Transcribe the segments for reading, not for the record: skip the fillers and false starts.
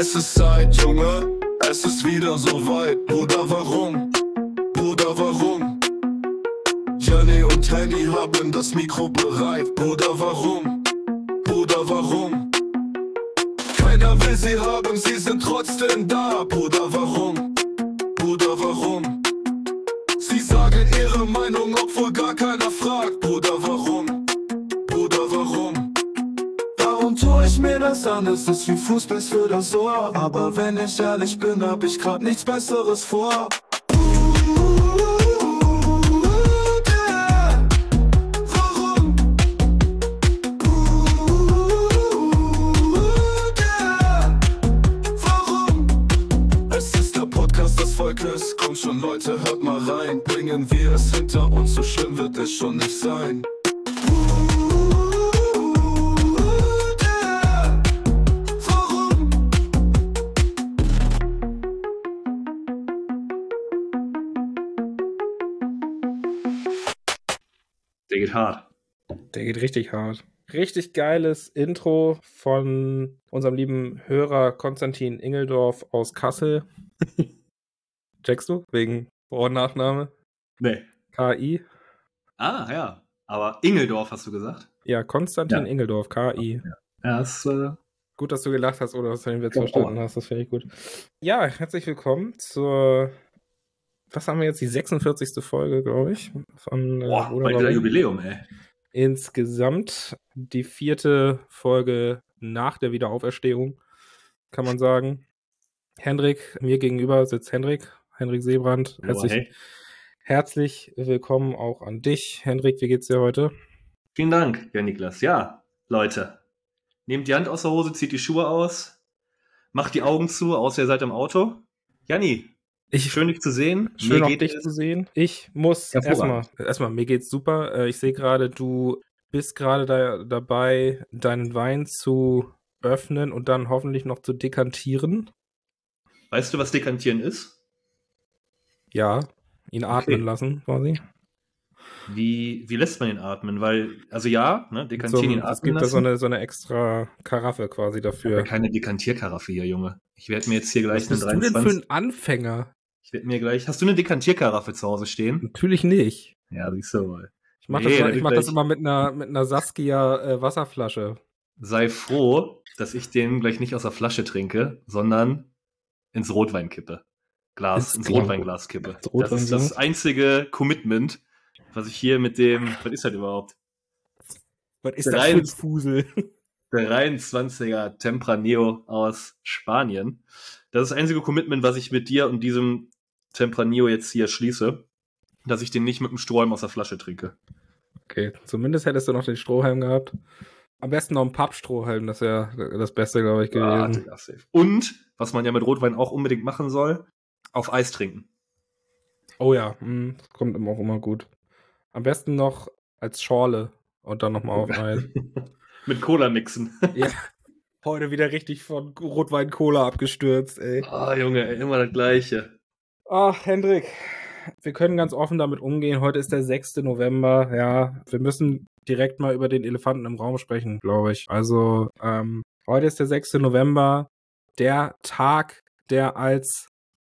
Es ist Zeit, Junge, es ist wieder so weit. Bruder, warum? Bruder, warum? Jenny und Henny haben das Mikro bereit. Bruder, warum? Bruder, warum? Keiner will sie haben, sie sind trotzdem da. Bruder, warum? Bruder, warum? Sie sagen ihre Meinung, obwohl gar keiner fragt. Bruder, warum? Bruder, warum? Warum tue ich mir das an? Es ist wie Fußball für das Ohr. Aber wenn ich ehrlich bin, hab ich grad nichts Besseres vor. Komm schon Leute, hört mal rein. Bringen wir es hinter uns, so schlimm wird es schon nicht sein. Warum? Der geht hart. Der geht richtig hart. Richtig geiles Intro von unserem lieben Hörer Konstantin Ingeldorf aus Kassel. Checkst du? Wegen Vor- und Nachname? Nee. KI? Ah, ja. Aber Ingeldorf hast du gesagt? Ja, Konstantin Ja. Ingeldorf, KI. Ja, das Gut, dass du gelacht hast oder dass du den Witz verstanden hast. Das finde ich gut. Ja, herzlich willkommen zur, was haben wir jetzt, die 46. Folge, glaube ich. Von bald Bruder, wieder warum? Jubiläum, ey. Insgesamt die 4. Folge nach der Wiederauferstehung, kann man sagen. Hendrik, mir gegenüber sitzt Hendrik Seebrand. Herzlich willkommen auch an dich. Hendrik, wie geht's dir heute? Vielen Dank, ja, Niklas. Ja, Leute, nehmt die Hand aus der Hose, zieht die Schuhe aus, macht die Augen zu, außer ihr seid im Auto. Janni, schön dich zu sehen. Schön auch dich zu sehen. Ich muss hervorragend. erstmal, mir geht's super. Ich sehe gerade, du bist gerade dabei, deinen Wein zu öffnen und dann hoffentlich noch zu dekantieren. Weißt du, was dekantieren ist? Ja, ihn atmen lassen, quasi. Wie lässt man ihn atmen? Weil, also ja, ne, dekantieren ihn atmen es gibt lassen. da so eine extra Karaffe quasi dafür. Aber keine Dekantierkaraffe hier, Junge. Ich werde mir jetzt hier gleich Was bist du denn für ein Anfänger? Hast du eine Dekantierkaraffe zu Hause stehen? Natürlich nicht. Ja, siehst du wohl. Ich mach das immer mit einer Saskia Wasserflasche. Sei froh, dass ich den gleich nicht aus der Flasche trinke, sondern ins Rotwein kippe. Ins Rotweinglas kippe. Das ist das einzige Commitment, was ich hier mit dem, was ist das überhaupt? Was ist das für ein Fusel? Der 23er Tempranillo aus Spanien. Das ist das einzige Commitment, was ich mit dir und diesem Tempranillo jetzt hier schließe, dass ich den nicht mit dem Strohhalm aus der Flasche trinke. Okay, zumindest hättest du noch den Strohhalm gehabt. Am besten noch ein Pappstrohhalm, das wäre das Beste, glaube ich, gewesen. Ja, safe. Und, was man ja mit Rotwein auch unbedingt machen soll, auf Eis trinken. Oh ja, das kommt auch immer gut. Am besten noch als Schorle und dann nochmal auf Eis. Mit Cola mixen. Ja, heute wieder richtig von Rotwein-Cola abgestürzt, ey. Ah, Junge, ey, immer das Gleiche. Ach, Hendrik, wir können ganz offen damit umgehen. Heute ist der 6. November, ja. Wir müssen direkt mal über den Elefanten im Raum sprechen, glaube ich. Also, heute ist der 6. November, der Tag, der als...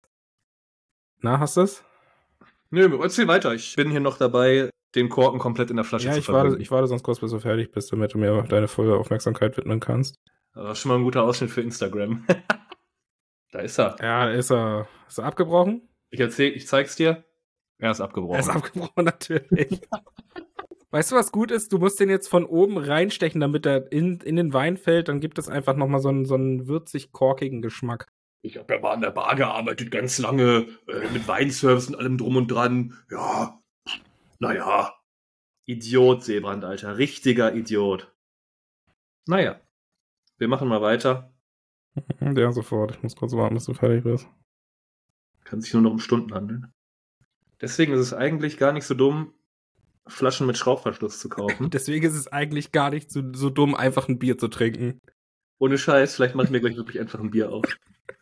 Na, hast du es? Nö, erzähl weiter. Ich bin hier noch dabei, den Korken komplett in der Flasche zu verwenden. Ich warte sonst kurz, bis du fertig bist, damit du mir deine volle Aufmerksamkeit widmen kannst. Das ist schon mal ein guter Ausschnitt für Instagram. Da ist er. Ja, ist er abgebrochen? Ich zeig's dir. Er ist abgebrochen. Er ist abgebrochen, natürlich. Weißt du, was gut ist? Du musst den jetzt von oben reinstechen, damit er in den Wein fällt. Dann gibt es einfach nochmal so einen würzig-korkigen Geschmack. Ich habe ja mal an der Bar gearbeitet, ganz lange, mit Weinservice und allem drum und dran. Ja, naja. Idiot, Seebrand, Alter. Richtiger Idiot. Naja, wir machen mal weiter. Ja, sofort. Ich muss kurz warten, bis du fertig bist. Kann sich nur noch um Stunden handeln. Deswegen ist es eigentlich gar nicht so dumm, Flaschen mit Schraubverschluss zu kaufen. Deswegen ist es eigentlich gar nicht so dumm, einfach ein Bier zu trinken. Ohne Scheiß, vielleicht mache ich mir gleich wirklich einfach ein Bier auf.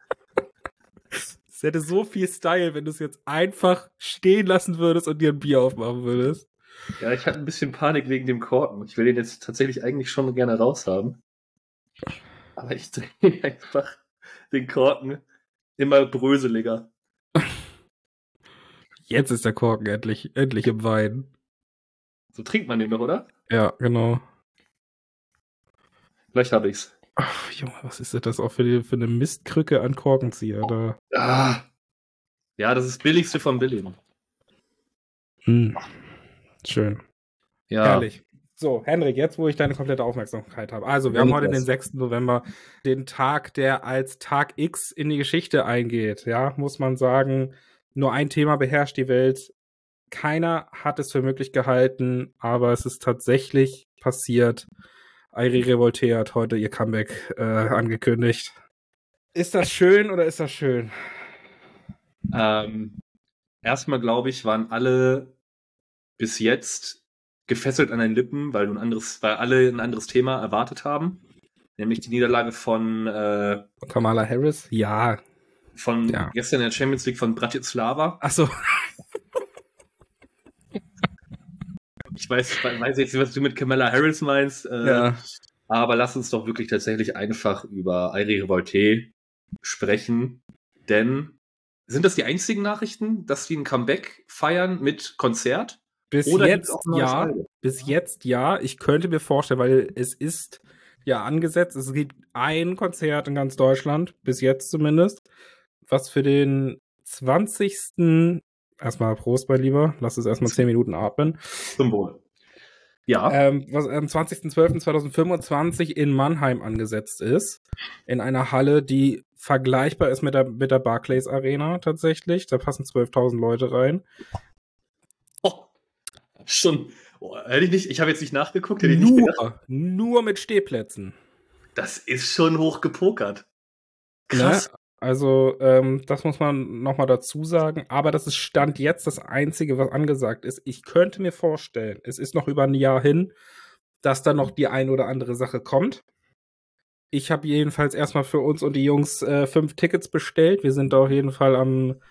Es hätte so viel Style, wenn du es jetzt einfach stehen lassen würdest und dir ein Bier aufmachen würdest. Ja, ich hatte ein bisschen Panik wegen dem Korken. Ich will den jetzt tatsächlich eigentlich schon gerne raushaben. Aber ich drehe ihn einfach den Korken immer bröseliger. Jetzt ist der Korken endlich im Wein. So trinkt man den doch, oder? Ja, genau. Vielleicht habe ich's. Ach, Junge, was ist das auch für eine Mistkrücke an Korkenzieher da? Ah. Ja, das ist das Billigste vom Billigen. Schön. Ja. Herrlich. So, Henrik, jetzt, wo ich deine komplette Aufmerksamkeit habe. Also, wir haben heute den 6. November, den Tag, der als Tag X in die Geschichte eingeht. Ja, muss man sagen, nur ein Thema beherrscht die Welt. Keiner hat es für möglich gehalten, aber es ist tatsächlich passiert. Airi Revolté hat heute ihr Comeback angekündigt. Ist das schön oder ist das schön? Erstmal, glaube ich, waren alle bis jetzt gefesselt an den Lippen, weil alle ein anderes Thema erwartet haben. Nämlich die Niederlage von Kamala Harris? Ja. Gestern in der Champions League von Bratislava. Achso. Ich weiß jetzt nicht, was du mit Kamala Harris meinst. Ja. Aber lass uns doch wirklich tatsächlich einfach über Airi Revolté sprechen. Denn sind das die einzigen Nachrichten, dass die ein Comeback feiern mit Konzert? Bis jetzt ja. Ich könnte mir vorstellen, weil es ist ja angesetzt. Es gibt ein Konzert in ganz Deutschland, bis jetzt zumindest, was für den 20. Erstmal Prost, mein Lieber. Lass es erstmal 10 Minuten atmen. Zum Wohl. Ja. Was am 20.12.2025 in Mannheim angesetzt ist. In einer Halle, die vergleichbar ist mit der Barclays Arena tatsächlich. Da passen 12.000 Leute rein. Oh, schon. Oh, hätte ich nicht. Ich habe jetzt nicht nachgeguckt. Nur mit Stehplätzen. Das ist schon hoch gepokert. Krass. Ne? Also, das muss man nochmal dazu sagen. Aber das ist Stand jetzt das Einzige, was angesagt ist. Ich könnte mir vorstellen, es ist noch über ein Jahr hin, dass da noch die ein oder andere Sache kommt. Ich habe jedenfalls erstmal für uns und die Jungs 5 Tickets bestellt. Wir sind auf jeden Fall am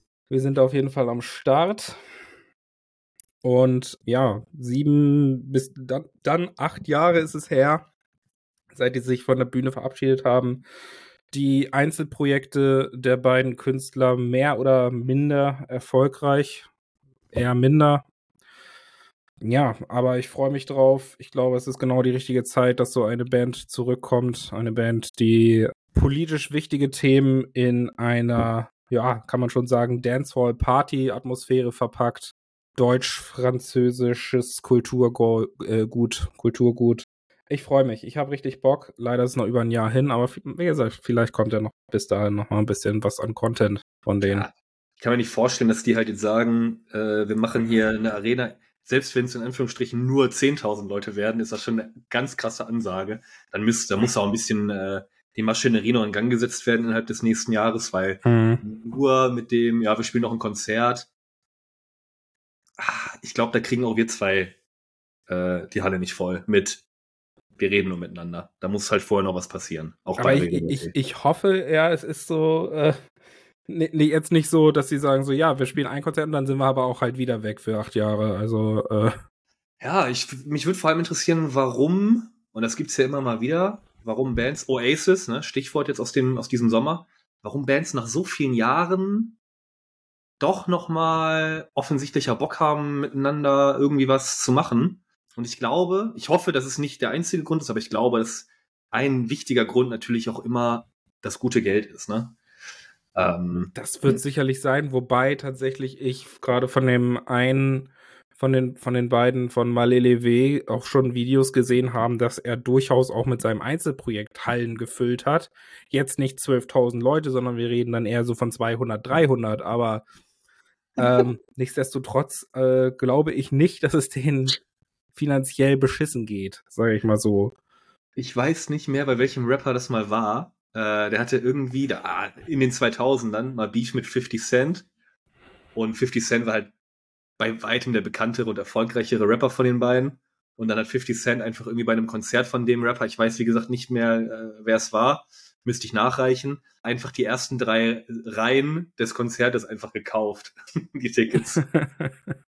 Start. Und ja, 7 bis dann 8 Jahre ist es her, seit die sich von der Bühne verabschiedet haben. Die Einzelprojekte der beiden Künstler mehr oder minder erfolgreich. Eher minder. Ja, aber ich freue mich drauf. Ich glaube, es ist genau die richtige Zeit, dass so eine Band zurückkommt. Eine Band, die politisch wichtige Themen in einer, ja, kann man schon sagen, Dancehall-Party-Atmosphäre verpackt. Deutsch-französisches Kulturgut. Ich freue mich. Ich habe richtig Bock. Leider ist es noch über ein Jahr hin, aber wie gesagt, vielleicht kommt ja noch bis dahin noch mal ein bisschen was an Content von denen. Ja, ich kann mir nicht vorstellen, dass die halt jetzt sagen, wir machen hier eine Arena. Selbst wenn es in Anführungsstrichen nur 10.000 Leute werden, ist das schon eine ganz krasse Ansage. Da muss auch ein bisschen die Maschinerie noch in Gang gesetzt werden innerhalb des nächsten Jahres, weil nur mit dem, ja, wir spielen noch ein Konzert. Ich glaube, da kriegen auch wir zwei die Halle nicht voll mit. Wir reden nur miteinander. Da muss halt vorher noch was passieren. Auch aber ich hoffe, ja, es ist so, jetzt nicht so, dass sie sagen so, ja, wir spielen ein Konzert und dann sind wir aber auch halt wieder weg für 8 Jahre. Also, ja, mich würde vor allem interessieren, warum, und das gibt's ja immer mal wieder, warum Bands, Oasis, ne, Stichwort jetzt aus diesem Sommer, warum Bands nach so vielen Jahren doch nochmal offensichtlicher Bock haben, miteinander irgendwie was zu machen. Und ich hoffe, dass es nicht der einzige Grund ist, aber ich glaube, dass ein wichtiger Grund natürlich auch immer das gute Geld ist, ne? Das wird sicherlich sein, wobei tatsächlich ich gerade von dem einen, von den beiden von Malele W. auch schon Videos gesehen haben, dass er durchaus auch mit seinem Einzelprojekt Hallen gefüllt hat. Jetzt nicht 12.000 Leute, sondern wir reden dann eher so von 200, 300, aber nichtsdestotrotz glaube ich nicht, dass es denen finanziell beschissen geht, sage ich mal so. Ich weiß nicht mehr, bei welchem Rapper das mal war. Der hatte irgendwie in den 2000ern mal Beef mit 50 Cent. Und 50 Cent war halt bei weitem der bekanntere und erfolgreichere Rapper von den beiden. Und dann hat 50 Cent einfach irgendwie bei einem Konzert von dem Rapper, ich weiß wie gesagt nicht mehr, wer es war, müsste ich nachreichen, einfach die ersten 3 Reihen des Konzertes einfach gekauft. Die Tickets.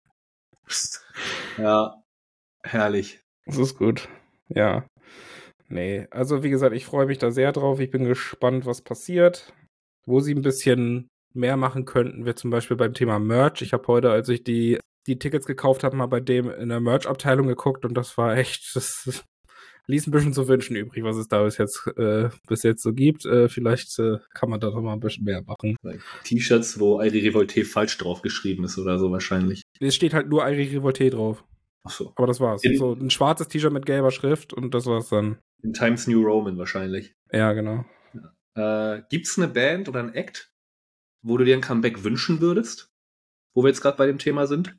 Ja, herrlich. Das ist gut, ja. Nee, also wie gesagt, ich freue mich da sehr drauf. Ich bin gespannt, was passiert. Wo sie ein bisschen mehr machen könnten, wird zum Beispiel beim Thema Merch. Ich habe heute, als ich die Tickets gekauft habe, mal bei dem in der Merch-Abteilung geguckt und das war echt, das ließ ein bisschen zu wünschen übrig, was es da bis jetzt so gibt. Vielleicht kann man da noch mal ein bisschen mehr machen. T-Shirts, wo Airi Revolte falsch drauf geschrieben ist oder so wahrscheinlich. Es steht halt nur Airi Revolte drauf. Ach so. Aber das war's. So ein schwarzes T-Shirt mit gelber Schrift und das war's dann. In Times New Roman wahrscheinlich. Ja, genau. Gibt's eine Band oder ein Act, wo du dir ein Comeback wünschen würdest? Wo wir jetzt gerade bei dem Thema sind?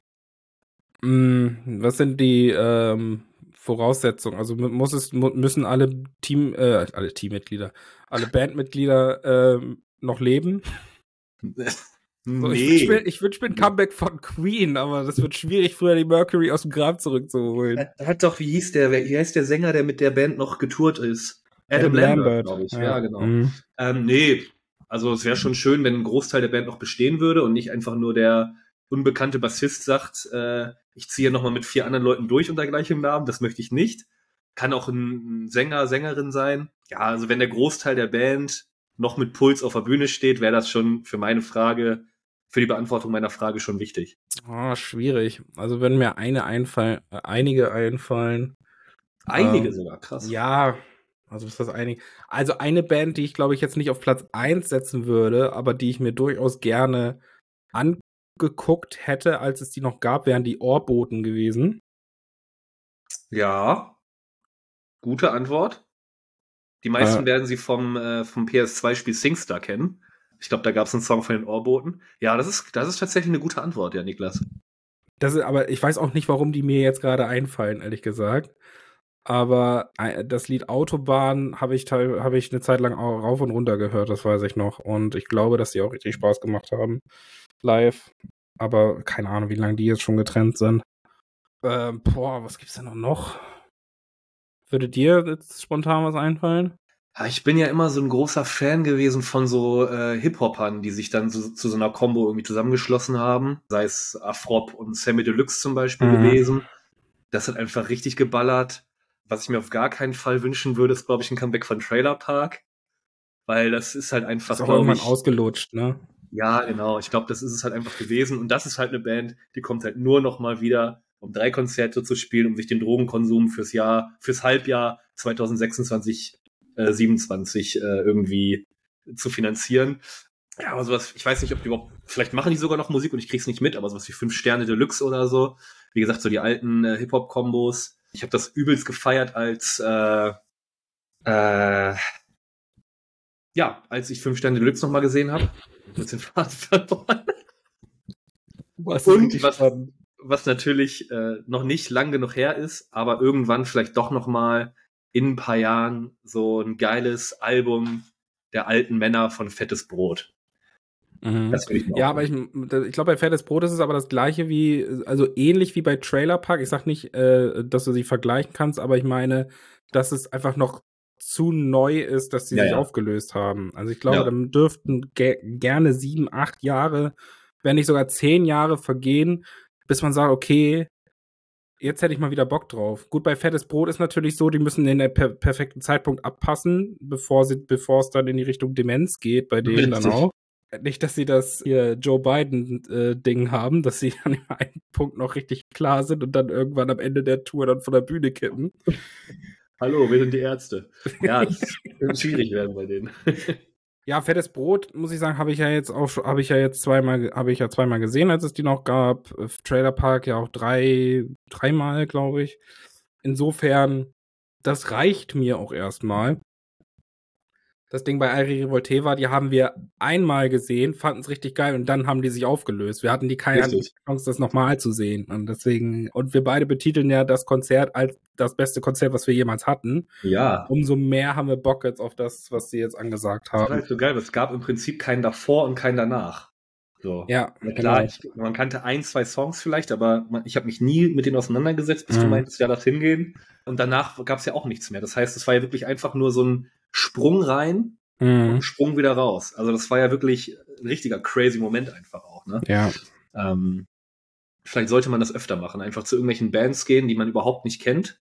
Was sind die Voraussetzungen? Also müssen alle Teammitglieder, alle Bandmitglieder noch leben? So, Nee. ich wünsch mir ein Comeback von Queen, aber das wird schwierig, früher die Mercury aus dem Grab zurückzuholen. Hat doch, wie heißt der Sänger, der mit der Band noch getourt ist? Adam Lambert, glaube ich. Ja, genau. Nee, also es wäre schon schön, wenn ein Großteil der Band noch bestehen würde und nicht einfach nur der unbekannte Bassist sagt, ich ziehe nochmal mit 4 anderen Leuten durch unter gleichem Namen. Das möchte ich nicht. Kann auch ein Sänger, Sängerin sein. Ja, also wenn der Großteil der Band noch mit Puls auf der Bühne steht, wäre das schon für die Beantwortung meiner Frage schon wichtig. Schwierig. Also wenn mir einige einfallen. Einige sogar, krass. Ja, also ist das einige. Also eine Band, die ich glaube ich jetzt nicht auf Platz 1 setzen würde, aber die ich mir durchaus gerne angeguckt hätte, als es die noch gab, wären die Ohrboten gewesen. Ja, gute Antwort. Die meisten werden sie vom PS2-Spiel SingStar kennen. Ich glaube, da gab es einen Song von den Ohrboten. Ja, das ist tatsächlich eine gute Antwort, ja, Niklas. Aber ich weiß auch nicht, warum die mir jetzt gerade einfallen, ehrlich gesagt. Aber das Lied Autobahn habe ich eine Zeit lang auch rauf und runter gehört, das weiß ich noch. Und ich glaube, dass die auch richtig Spaß gemacht haben. Live. Aber keine Ahnung, wie lange die jetzt schon getrennt sind. Was gibt's denn noch? Würde dir jetzt spontan was einfallen? Ja, ich bin ja immer so ein großer Fan gewesen von so Hip-Hopern, die sich dann zu so einer Combo irgendwie zusammengeschlossen haben. Sei es Afrop und Sammy Deluxe zum Beispiel gewesen. Das hat einfach richtig geballert. Was ich mir auf gar keinen Fall wünschen würde, ist, glaube ich, ein Comeback von Trailer Park. Weil das ist halt einfach, ist auch irgendwann ausgelutscht, ne? Ja, genau. Ich glaube, das ist es halt einfach gewesen. Und das ist halt eine Band, die kommt halt nur noch mal wieder, um 3 Konzerte zu spielen, um sich den Drogenkonsum fürs Halbjahr 2026, 27 irgendwie zu finanzieren. Ja, aber sowas, ich weiß nicht, ob die überhaupt, vielleicht machen die sogar noch Musik und ich krieg's nicht mit, aber sowas wie 5 Sterne Deluxe oder so. Wie gesagt, so die alten Hip-Hop-Kombos. Ich habe das übelst gefeiert, als ich 5 Sterne Deluxe noch mal gesehen habe. Mit den Faden verloren. Und was natürlich noch nicht lang genug her ist, aber irgendwann vielleicht doch noch mal in ein paar Jahren so ein geiles Album der alten Männer von Fettes Brot. Das will ich mir aber ich glaube, bei Fettes Brot ist es aber das gleiche also ähnlich wie bei Trailer Park. Ich sag nicht, dass du sie vergleichen kannst, aber ich meine, dass es einfach noch zu neu ist, dass sie sich aufgelöst haben. Also ich glaube, dann dürften gerne 7, 8 Jahre, wenn nicht sogar 10 Jahre vergehen, bis man sagt, okay, jetzt hätte ich mal wieder Bock drauf. Gut, bei Fettes Brot ist natürlich so, die müssen den perfekten Zeitpunkt abpassen, bevor es dann in die Richtung Demenz geht, bei denen dann auch. Nicht, dass sie das hier Joe Biden-Ding haben, dass sie an einem Punkt noch richtig klar sind und dann irgendwann am Ende der Tour dann von der Bühne kippen. Hallo, wir sind die Ärzte. Ja, das wird schwierig werden bei denen. Ja, Fettes Brot, muss ich sagen, habe ich ja zweimal gesehen, als es die noch gab. Trailer Park ja auch dreimal, glaube ich. Insofern, das reicht mir auch erstmal. Das Ding bei Airi Revolte war, die haben wir einmal gesehen, fanden es richtig geil und dann haben die sich aufgelöst. Wir hatten keine Chance, das nochmal zu sehen. Und wir beide betiteln ja das Konzert als das beste Konzert, was wir jemals hatten. Ja. Umso mehr haben wir Bock jetzt auf das, was sie jetzt angesagt haben. Das war halt so geil, weil es gab im Prinzip keinen davor und keinen danach. So. Ja, klar, man kannte 1, 2 Songs vielleicht, aber ich habe mich nie mit denen auseinandergesetzt, bis du meintest, ja, dorthin gehen. Und danach gab es ja auch nichts mehr. Das heißt, es war ja wirklich einfach nur so ein Sprung rein und Sprung wieder raus. Also das war ja wirklich ein richtiger crazy Moment einfach auch. Ne? Ja. Vielleicht sollte man das öfter machen. Einfach zu irgendwelchen Bands gehen, die man überhaupt nicht kennt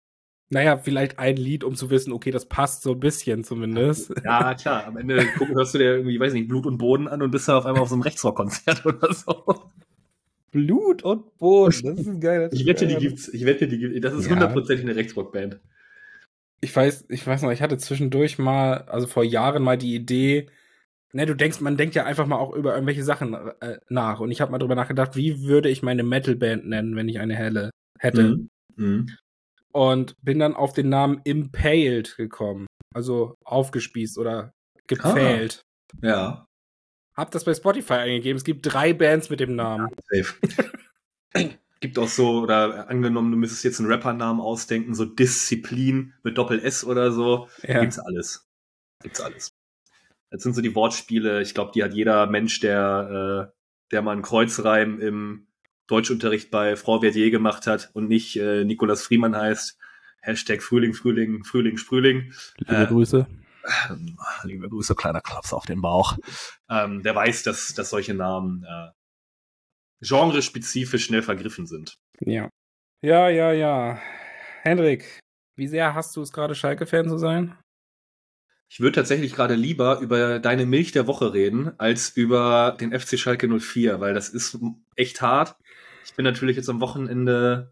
Naja, vielleicht ein Lied, um zu wissen, okay, das passt so ein bisschen zumindest. Ja, klar. Am Ende hörst du dir irgendwie, weiß nicht, Blut und Boden an und bist dann auf einmal auf so einem Rechtsrock-Konzert oder so. Blut und Boden, das ist ein geiler Ich wette, die gibt's. Das ist Ja. hundertprozentig eine Rechtsrock-Band. Ich weiß noch, ich hatte zwischendurch mal, also vor Jahren mal die Idee, ne, man denkt ja einfach mal auch über irgendwelche Sachen nach. Und ich habe mal drüber nachgedacht, wie würde ich meine Metalband nennen, wenn ich eine hätte. Und bin dann auf den Namen Impaled gekommen. Also aufgespießt oder gepfählt. Ja. Hab das bei Spotify eingegeben. Es gibt 3 Bands mit dem Namen. Safe. Gibt auch so, oder angenommen, du müsstest jetzt einen Rappernamen ausdenken, so Disziplin mit Doppel-S oder so. Ja. Gibt's alles. Das sind so die Wortspiele, ich glaube, die hat jeder Mensch, der mal einen Kreuzreim im Deutschunterricht bei Frau Verdier gemacht hat und nicht Nikolaus Friemann heißt. Hashtag Frühling, Frühling, Frühling, Frühling. Liebe Grüße. Liebe Grüße, kleiner Klaps auf den Bauch. Der weiß, dass solche Namen genrespezifisch schnell vergriffen sind. Ja. Ja. Hendrik, wie sehr hast du es gerade, Schalke-Fan zu sein? Ich würde tatsächlich gerade lieber über deine Milch der Woche reden, als über den FC Schalke 04, weil das ist echt hart. Ich bin natürlich jetzt am Wochenende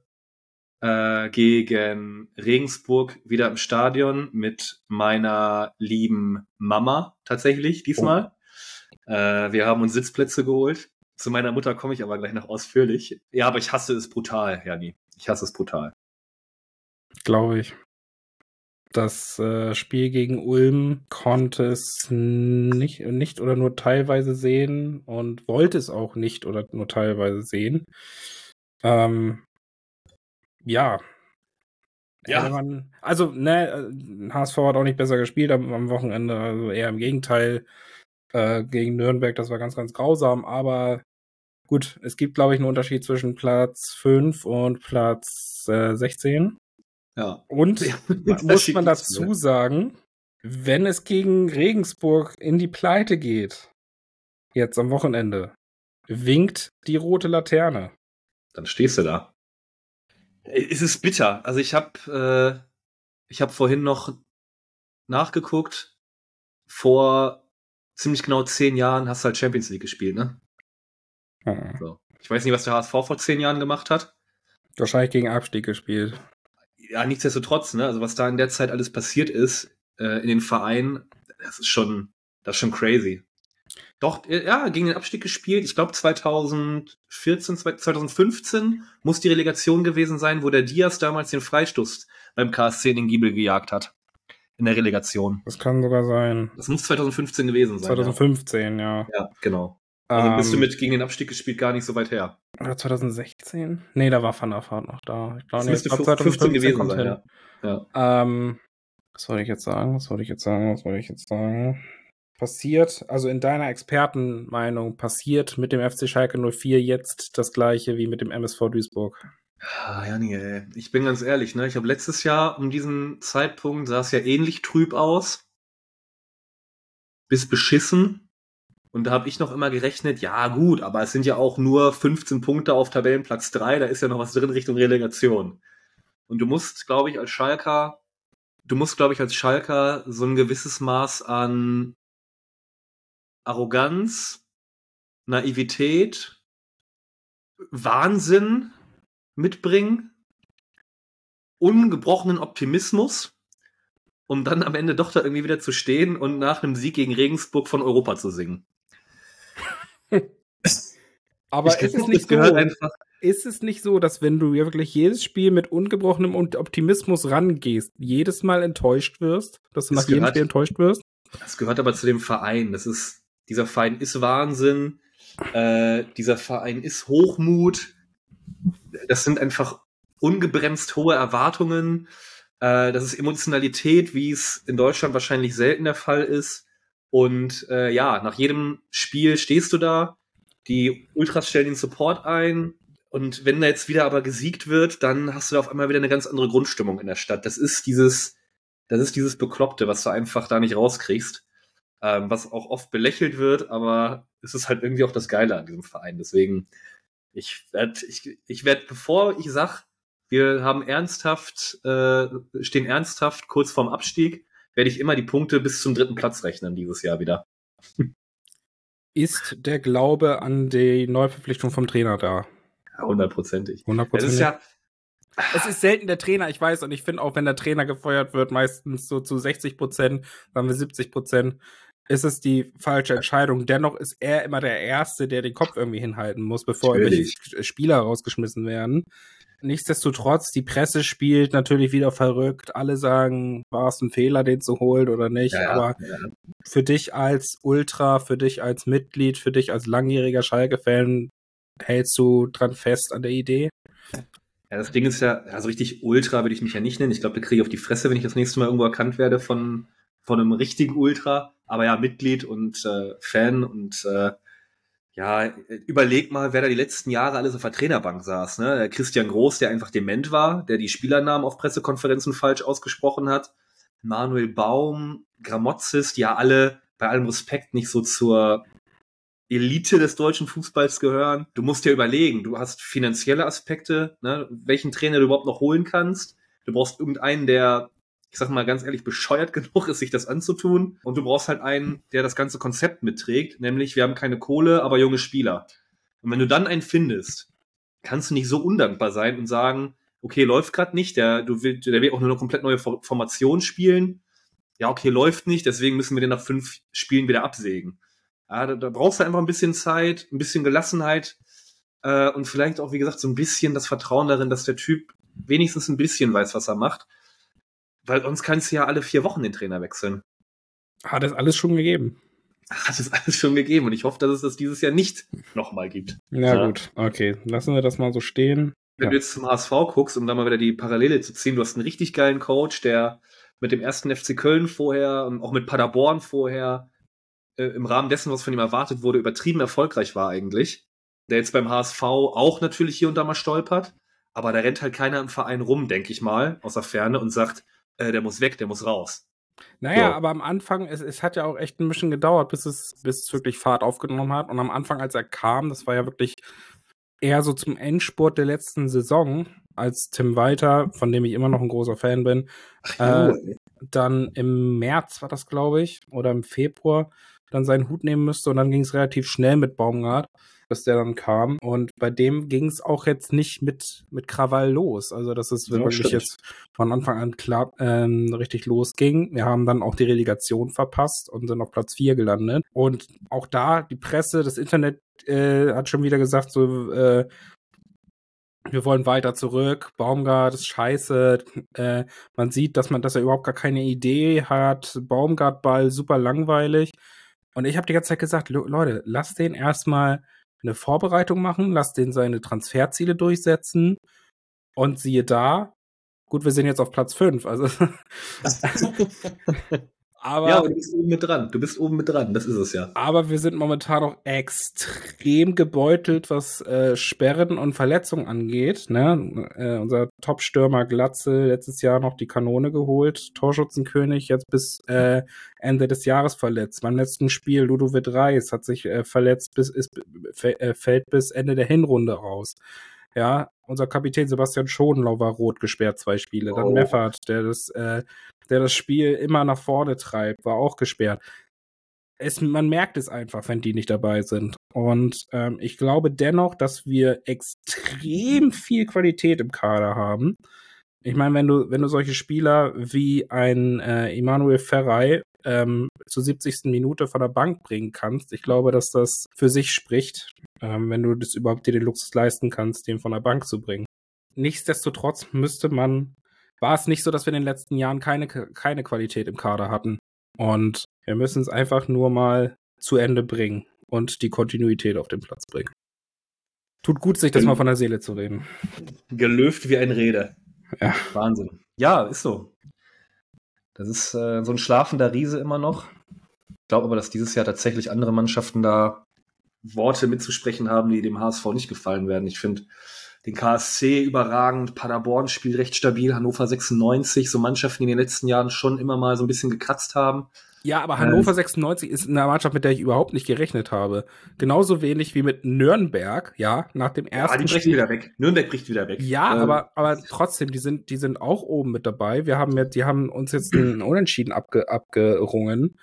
gegen Regensburg wieder im Stadion mit meiner lieben Mama tatsächlich diesmal. Wir haben uns Sitzplätze geholt. Zu meiner Mutter komme ich aber gleich noch ausführlich. Ja, aber ich hasse es brutal, Jani. Ich hasse es brutal. Glaube ich. Das Spiel gegen Ulm konnte es nicht oder nur teilweise sehen und wollte es auch nicht oder nur teilweise sehen. Ja. Ja. HSV hat auch nicht besser gespielt am Wochenende, also eher im Gegenteil. Gegen Nürnberg, das war ganz, ganz grausam, aber gut, es gibt, glaube ich, einen Unterschied zwischen Platz 5 und Platz 16. Ja. Und Ja, muss man dazu sagen, wenn es gegen Regensburg in die Pleite geht, jetzt am Wochenende, winkt die rote Laterne. Dann stehst du da. Es ist bitter. Also ich habe vorhin noch nachgeguckt. Vor ziemlich genau 10 Jahren hast du halt Champions League gespielt, ne? Ja. So. Ich weiß nicht, was der HSV vor 10 Jahren gemacht hat. Wahrscheinlich gegen Abstieg gespielt. Ja, nichtsdestotrotz, ne? Also was da in der Zeit alles passiert ist in den Vereinen, das ist schon crazy. Doch, ja, gegen den Abstieg gespielt. Ich glaube 2014, 2015 muss die Relegation gewesen sein, wo der Diaz damals den Freistoß beim KSC in den Giebel gejagt hat. In der Relegation. Das kann sogar sein. Das muss 2015 gewesen sein. 2015, ja. Ja, genau. Also bist du mit gegen den Abstieg gespielt gar nicht so weit her. Oder 2016? Nee, da war Van der Vaart noch da. Ich glaube, müsste 2015 gewesen sein, ja. Was wollte ich jetzt sagen? Passiert, also in deiner Expertenmeinung, passiert mit dem FC Schalke 04 jetzt das gleiche wie mit dem MSV Duisburg? Jani, ey. Ich bin ganz ehrlich, ne? Ich habe letztes Jahr um diesen Zeitpunkt, sah es ja ähnlich trüb aus. Bis beschissen. Und da habe ich noch immer gerechnet, ja gut, aber es sind ja auch nur 15 Punkte auf Tabellenplatz 3, da ist ja noch was drin Richtung Relegation. Und du musst, glaube ich, als Schalker so ein gewisses Maß an Arroganz, Naivität, Wahnsinn mitbringen, ungebrochenen Optimismus, um dann am Ende doch da irgendwie wieder zu stehen und nach einem Sieg gegen Regensburg von Europa zu singen. Aber ist es nicht so, dass wenn du wirklich jedes Spiel mit ungebrochenem Optimismus rangehst, jedes Mal enttäuscht wirst? Dass du nach jedem Spiel enttäuscht wirst? Das gehört aber zu dem Verein. Dieser Verein ist Wahnsinn. Dieser Verein ist Hochmut. Das sind einfach ungebremst hohe Erwartungen. Das ist Emotionalität, wie es in Deutschland wahrscheinlich selten der Fall ist. Und nach jedem Spiel stehst du da. Die Ultras stellen den Support ein. Und wenn da jetzt wieder aber gesiegt wird, dann hast du da auf einmal wieder eine ganz andere Grundstimmung in der Stadt. Das ist dieses Bekloppte, was du einfach da nicht rauskriegst. Was auch oft belächelt wird, aber es ist halt irgendwie auch das Geile an diesem Verein. Deswegen, ich werd, bevor ich sag, wir haben stehen ernsthaft kurz vorm Abstieg, werde ich immer die Punkte bis zum 3. Platz rechnen dieses Jahr wieder. Ist der Glaube an die Neuverpflichtung vom Trainer da? Ja, 100%. 100%. Das ist ja, Es ist selten der Trainer, ich weiß, und ich finde auch, wenn der Trainer gefeuert wird, meistens so zu 60%, sagen wir 70%, ist es die falsche Entscheidung. Dennoch ist er immer der Erste, der den Kopf irgendwie hinhalten muss, bevor irgendwelche Spieler rausgeschmissen werden. Nichtsdestotrotz, die Presse spielt natürlich wieder verrückt. Alle sagen, war es ein Fehler, den zu holen oder nicht. Ja, aber für dich als Ultra, für dich als Mitglied, für dich als langjähriger Schalke-Fan, hältst du dran fest an der Idee? Ja, das Ding ist ja, also richtig Ultra würde ich mich ja nicht nennen. Ich glaube, da kriege ich auf die Fresse, wenn ich das nächste Mal irgendwo erkannt werde von einem richtigen Ultra. Aber ja, Mitglied und Fan und ja, überleg mal, wer da die letzten Jahre alles auf der Trainerbank saß. Ne? Der Christian Groß, der einfach dement war, der die Spielernamen auf Pressekonferenzen falsch ausgesprochen hat. Manuel Baum, Gramotzis, die ja alle, bei allem Respekt, nicht so zur Elite des deutschen Fußballs gehören. Du musst dir überlegen, du hast finanzielle Aspekte, ne? Welchen Trainer du überhaupt noch holen kannst. Du brauchst irgendeinen, der, ich sag mal ganz ehrlich, bescheuert genug ist, sich das anzutun. Und du brauchst halt einen, der das ganze Konzept mitträgt, nämlich wir haben keine Kohle, aber junge Spieler. Und wenn du dann einen findest, kannst du nicht so undankbar sein und sagen, okay, läuft gerade nicht, der will auch nur eine komplett neue Formation spielen. Ja, okay, läuft nicht, deswegen müssen wir den nach 5 Spielen wieder absägen. Ja, da brauchst du einfach ein bisschen Zeit, ein bisschen Gelassenheit und vielleicht auch, wie gesagt, so ein bisschen das Vertrauen darin, dass der Typ wenigstens ein bisschen weiß, was er macht. Weil sonst kannst du ja alle 4 Wochen den Trainer wechseln. Hat es alles schon gegeben? Hat es alles schon gegeben und ich hoffe, dass es das dieses Jahr nicht nochmal gibt. Ja, gut, okay. Lassen wir das mal so stehen. Wenn du jetzt zum HSV guckst, um da mal wieder die Parallele zu ziehen, du hast einen richtig geilen Coach, der mit dem 1. FC Köln vorher und auch mit Paderborn vorher im Rahmen dessen, was von ihm erwartet wurde, übertrieben erfolgreich war eigentlich. Der jetzt beim HSV auch natürlich hier und da mal stolpert, aber da rennt halt keiner im Verein rum, denke ich mal, aus der Ferne und sagt, der muss weg, der muss raus. Naja, So. aber am Anfang, es hat ja auch echt ein bisschen gedauert, bis es wirklich Fahrt aufgenommen hat. Und am Anfang, als er kam, das war ja wirklich eher so zum Endspurt der letzten Saison, als Tim Walter, von dem ich immer noch ein großer Fan bin, dann im März war das, glaube ich, oder im Februar, dann seinen Hut nehmen müsste. Und dann ging es relativ schnell mit Baumgart, bis der dann kam. Und bei dem ging es auch jetzt nicht mit Krawall los. Also, dass es wirklich jetzt von Anfang an klar richtig losging. Wir haben dann auch die Relegation verpasst und sind auf Platz 4 gelandet. Und auch da, die Presse, das Internet hat schon wieder gesagt, so, wir wollen weiter zurück, Baumgart ist scheiße, man sieht, dass er überhaupt gar keine Idee hat, Baumgart-Ball super langweilig. Und ich habe die ganze Zeit gesagt, Leute, lasst den erstmal eine Vorbereitung machen, lasst den seine Transferziele durchsetzen und siehe da, gut, wir sind jetzt auf Platz 5, also aber, ja, aber du bist oben mit dran, das ist es ja. Aber wir sind momentan auch extrem gebeutelt, was Sperren und Verletzungen angeht. Ne? Unser Top-Stürmer Glatze, letztes Jahr noch die Kanone geholt, Torschützenkönig, jetzt bis Ende des Jahres verletzt. Beim letzten Spiel, Ludovic Reis hat sich verletzt, fällt bis Ende der Hinrunde raus. Ja, unser Kapitän Sebastian Schonlau war rot gesperrt 2 Spiele. Dann Meffert, der das Spiel immer nach vorne treibt, war auch gesperrt. Man merkt es einfach, wenn die nicht dabei sind. Und ich glaube dennoch, dass wir extrem viel Qualität im Kader haben. Ich meine, wenn du solche Spieler wie ein Emanuel Ferrey zur 70. Minute von der Bank bringen kannst, ich glaube, dass das für sich spricht, wenn du das überhaupt dir den Luxus leisten kannst, den von der Bank zu bringen. Nichtsdestotrotz war es nicht so, dass wir in den letzten Jahren keine Qualität im Kader hatten. Und wir müssen es einfach nur mal zu Ende bringen und die Kontinuität auf den Platz bringen. Tut gut, sich das mal von der Seele zu reden. Gelöft wie ein Rede. Ja. Wahnsinn. Ja, ist so. Das ist so ein schlafender Riese immer noch. Ich glaube aber, dass dieses Jahr tatsächlich andere Mannschaften da Worte mitzusprechen haben, die dem HSV nicht gefallen werden. Ich finde den KSC überragend, Paderborn spielt recht stabil, Hannover 96, so Mannschaften, die in den letzten Jahren schon immer mal so ein bisschen gekratzt haben. Ja, aber Hannover 96 ist eine Mannschaft, mit der ich überhaupt nicht gerechnet habe. Genauso wenig wie mit Nürnberg, ja, nach dem ersten die brechen wieder weg. Nürnberg bricht wieder weg. Ja, aber trotzdem, die sind auch oben mit dabei. Die haben uns jetzt einen Unentschieden abgerungen.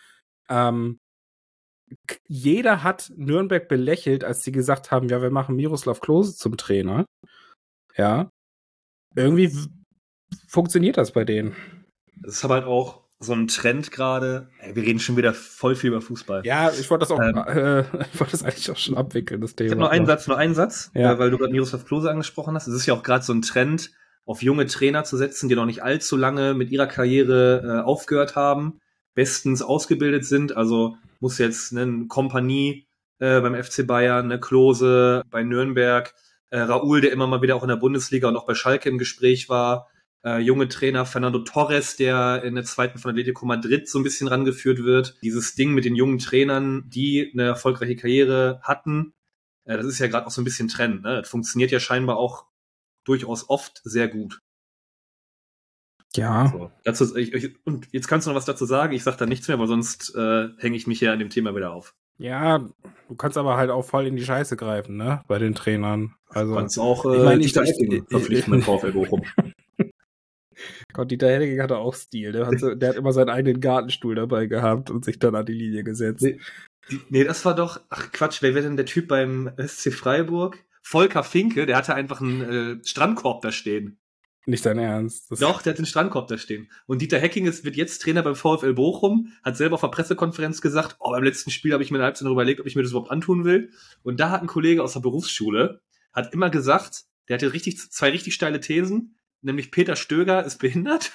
Jeder hat Nürnberg belächelt, als sie gesagt haben, ja, wir machen Miroslav Klose zum Trainer. Ja. Irgendwie funktioniert das bei denen. Das ist aber halt auch so ein Trend gerade. Wir reden schon wieder voll viel über Fußball. Ja, ich wollte das ich wollte das eigentlich auch schon abwickeln, das Thema. Ich habe nur einen Satz, ja. Weil du gerade Miroslav Klose angesprochen hast. Es ist ja auch gerade so ein Trend, auf junge Trainer zu setzen, die noch nicht allzu lange mit ihrer Karriere aufgehört haben, bestens ausgebildet sind. Also muss jetzt eine Kompanie beim FC Bayern, eine Klose bei Nürnberg, Raúl, der immer mal wieder auch in der Bundesliga und auch bei Schalke im Gespräch war, junge Trainer Fernando Torres, der in der zweiten von Atletico Madrid so ein bisschen rangeführt wird. Dieses Ding mit den jungen Trainern, die eine erfolgreiche Karriere hatten, das ist ja gerade auch so ein bisschen Trend. Ne? Das funktioniert ja scheinbar auch durchaus oft sehr gut. Ja. So, und jetzt kannst du noch was dazu sagen. Ich sag da nichts mehr, weil sonst hänge ich mich hier an dem Thema wieder auf. Ja, du kannst aber halt auch voll in die Scheiße greifen, ne? Bei den Trainern. Also, du kannst auch Dieter Hecking verpflichten mit VfL Bochum. Gott, Dieter Hecking hatte auch Stil. Der hat immer seinen eigenen Gartenstuhl dabei gehabt und sich dann an die Linie gesetzt. Nee, das war doch, ach Quatsch, wer wäre denn der Typ beim SC Freiburg? Volker Finke, der hatte einfach einen Strandkorb da stehen. Nicht dein Ernst. Doch, der hat den Strandkorb da stehen. Und Dieter Hecking wird jetzt Trainer beim VfL Bochum, hat selber auf der Pressekonferenz gesagt, beim letzten Spiel habe ich mir eine Halbzeit darüber überlegt, ob ich mir das überhaupt antun will. Und da hat ein Kollege aus der Berufsschule, hat immer gesagt, der hatte zwei richtig steile Thesen, nämlich Peter Stöger ist behindert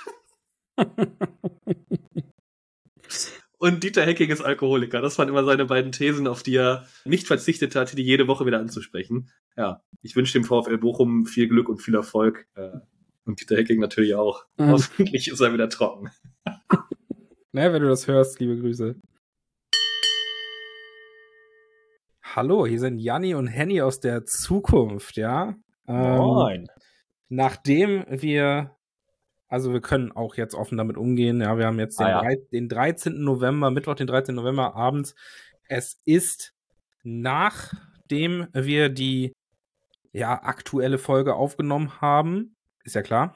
und Dieter Hecking ist Alkoholiker. Das waren immer seine beiden Thesen, auf die er nicht verzichtet hat, die jede Woche wieder anzusprechen. Ja, ich wünsche dem VfL Bochum viel Glück und viel Erfolg. Und Dieter Hecking natürlich auch. Hoffentlich ist er wieder trocken. Na, wenn du das hörst, liebe Grüße. Hallo, hier sind Janni und Henny aus der Zukunft, ja? Moin. Nachdem wir können auch jetzt offen damit umgehen, ja, wir haben jetzt den 13. November, Mittwoch, den 13. November abends. Es ist, nachdem wir die aktuelle Folge aufgenommen haben, ist ja klar.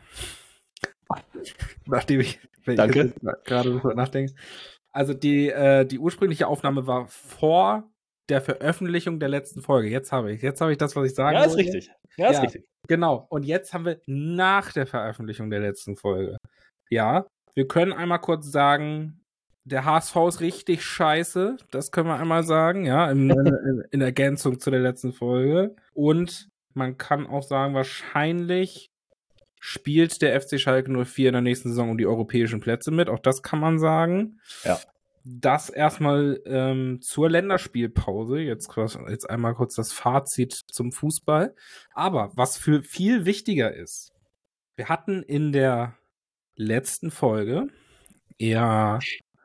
Nachdem ich Danke. gerade nachdenke. Also die ursprüngliche Aufnahme war vor der Veröffentlichung der letzten Folge. Jetzt habe ich das, was ich sagen wollte. Ja, ist richtig. Ja, ist richtig. Genau. Und jetzt haben wir nach der Veröffentlichung der letzten Folge. Ja, wir können einmal kurz sagen, der HSV ist richtig scheiße. Das können wir einmal sagen, ja, in Ergänzung zu der letzten Folge. Und man kann auch sagen, wahrscheinlich spielt der FC Schalke 04 in der nächsten Saison um die europäischen Plätze mit. Auch das kann man sagen. Ja. Das erstmal zur Länderspielpause. Jetzt einmal kurz das Fazit zum Fußball. Aber was viel wichtiger ist, wir hatten in der letzten Folge eher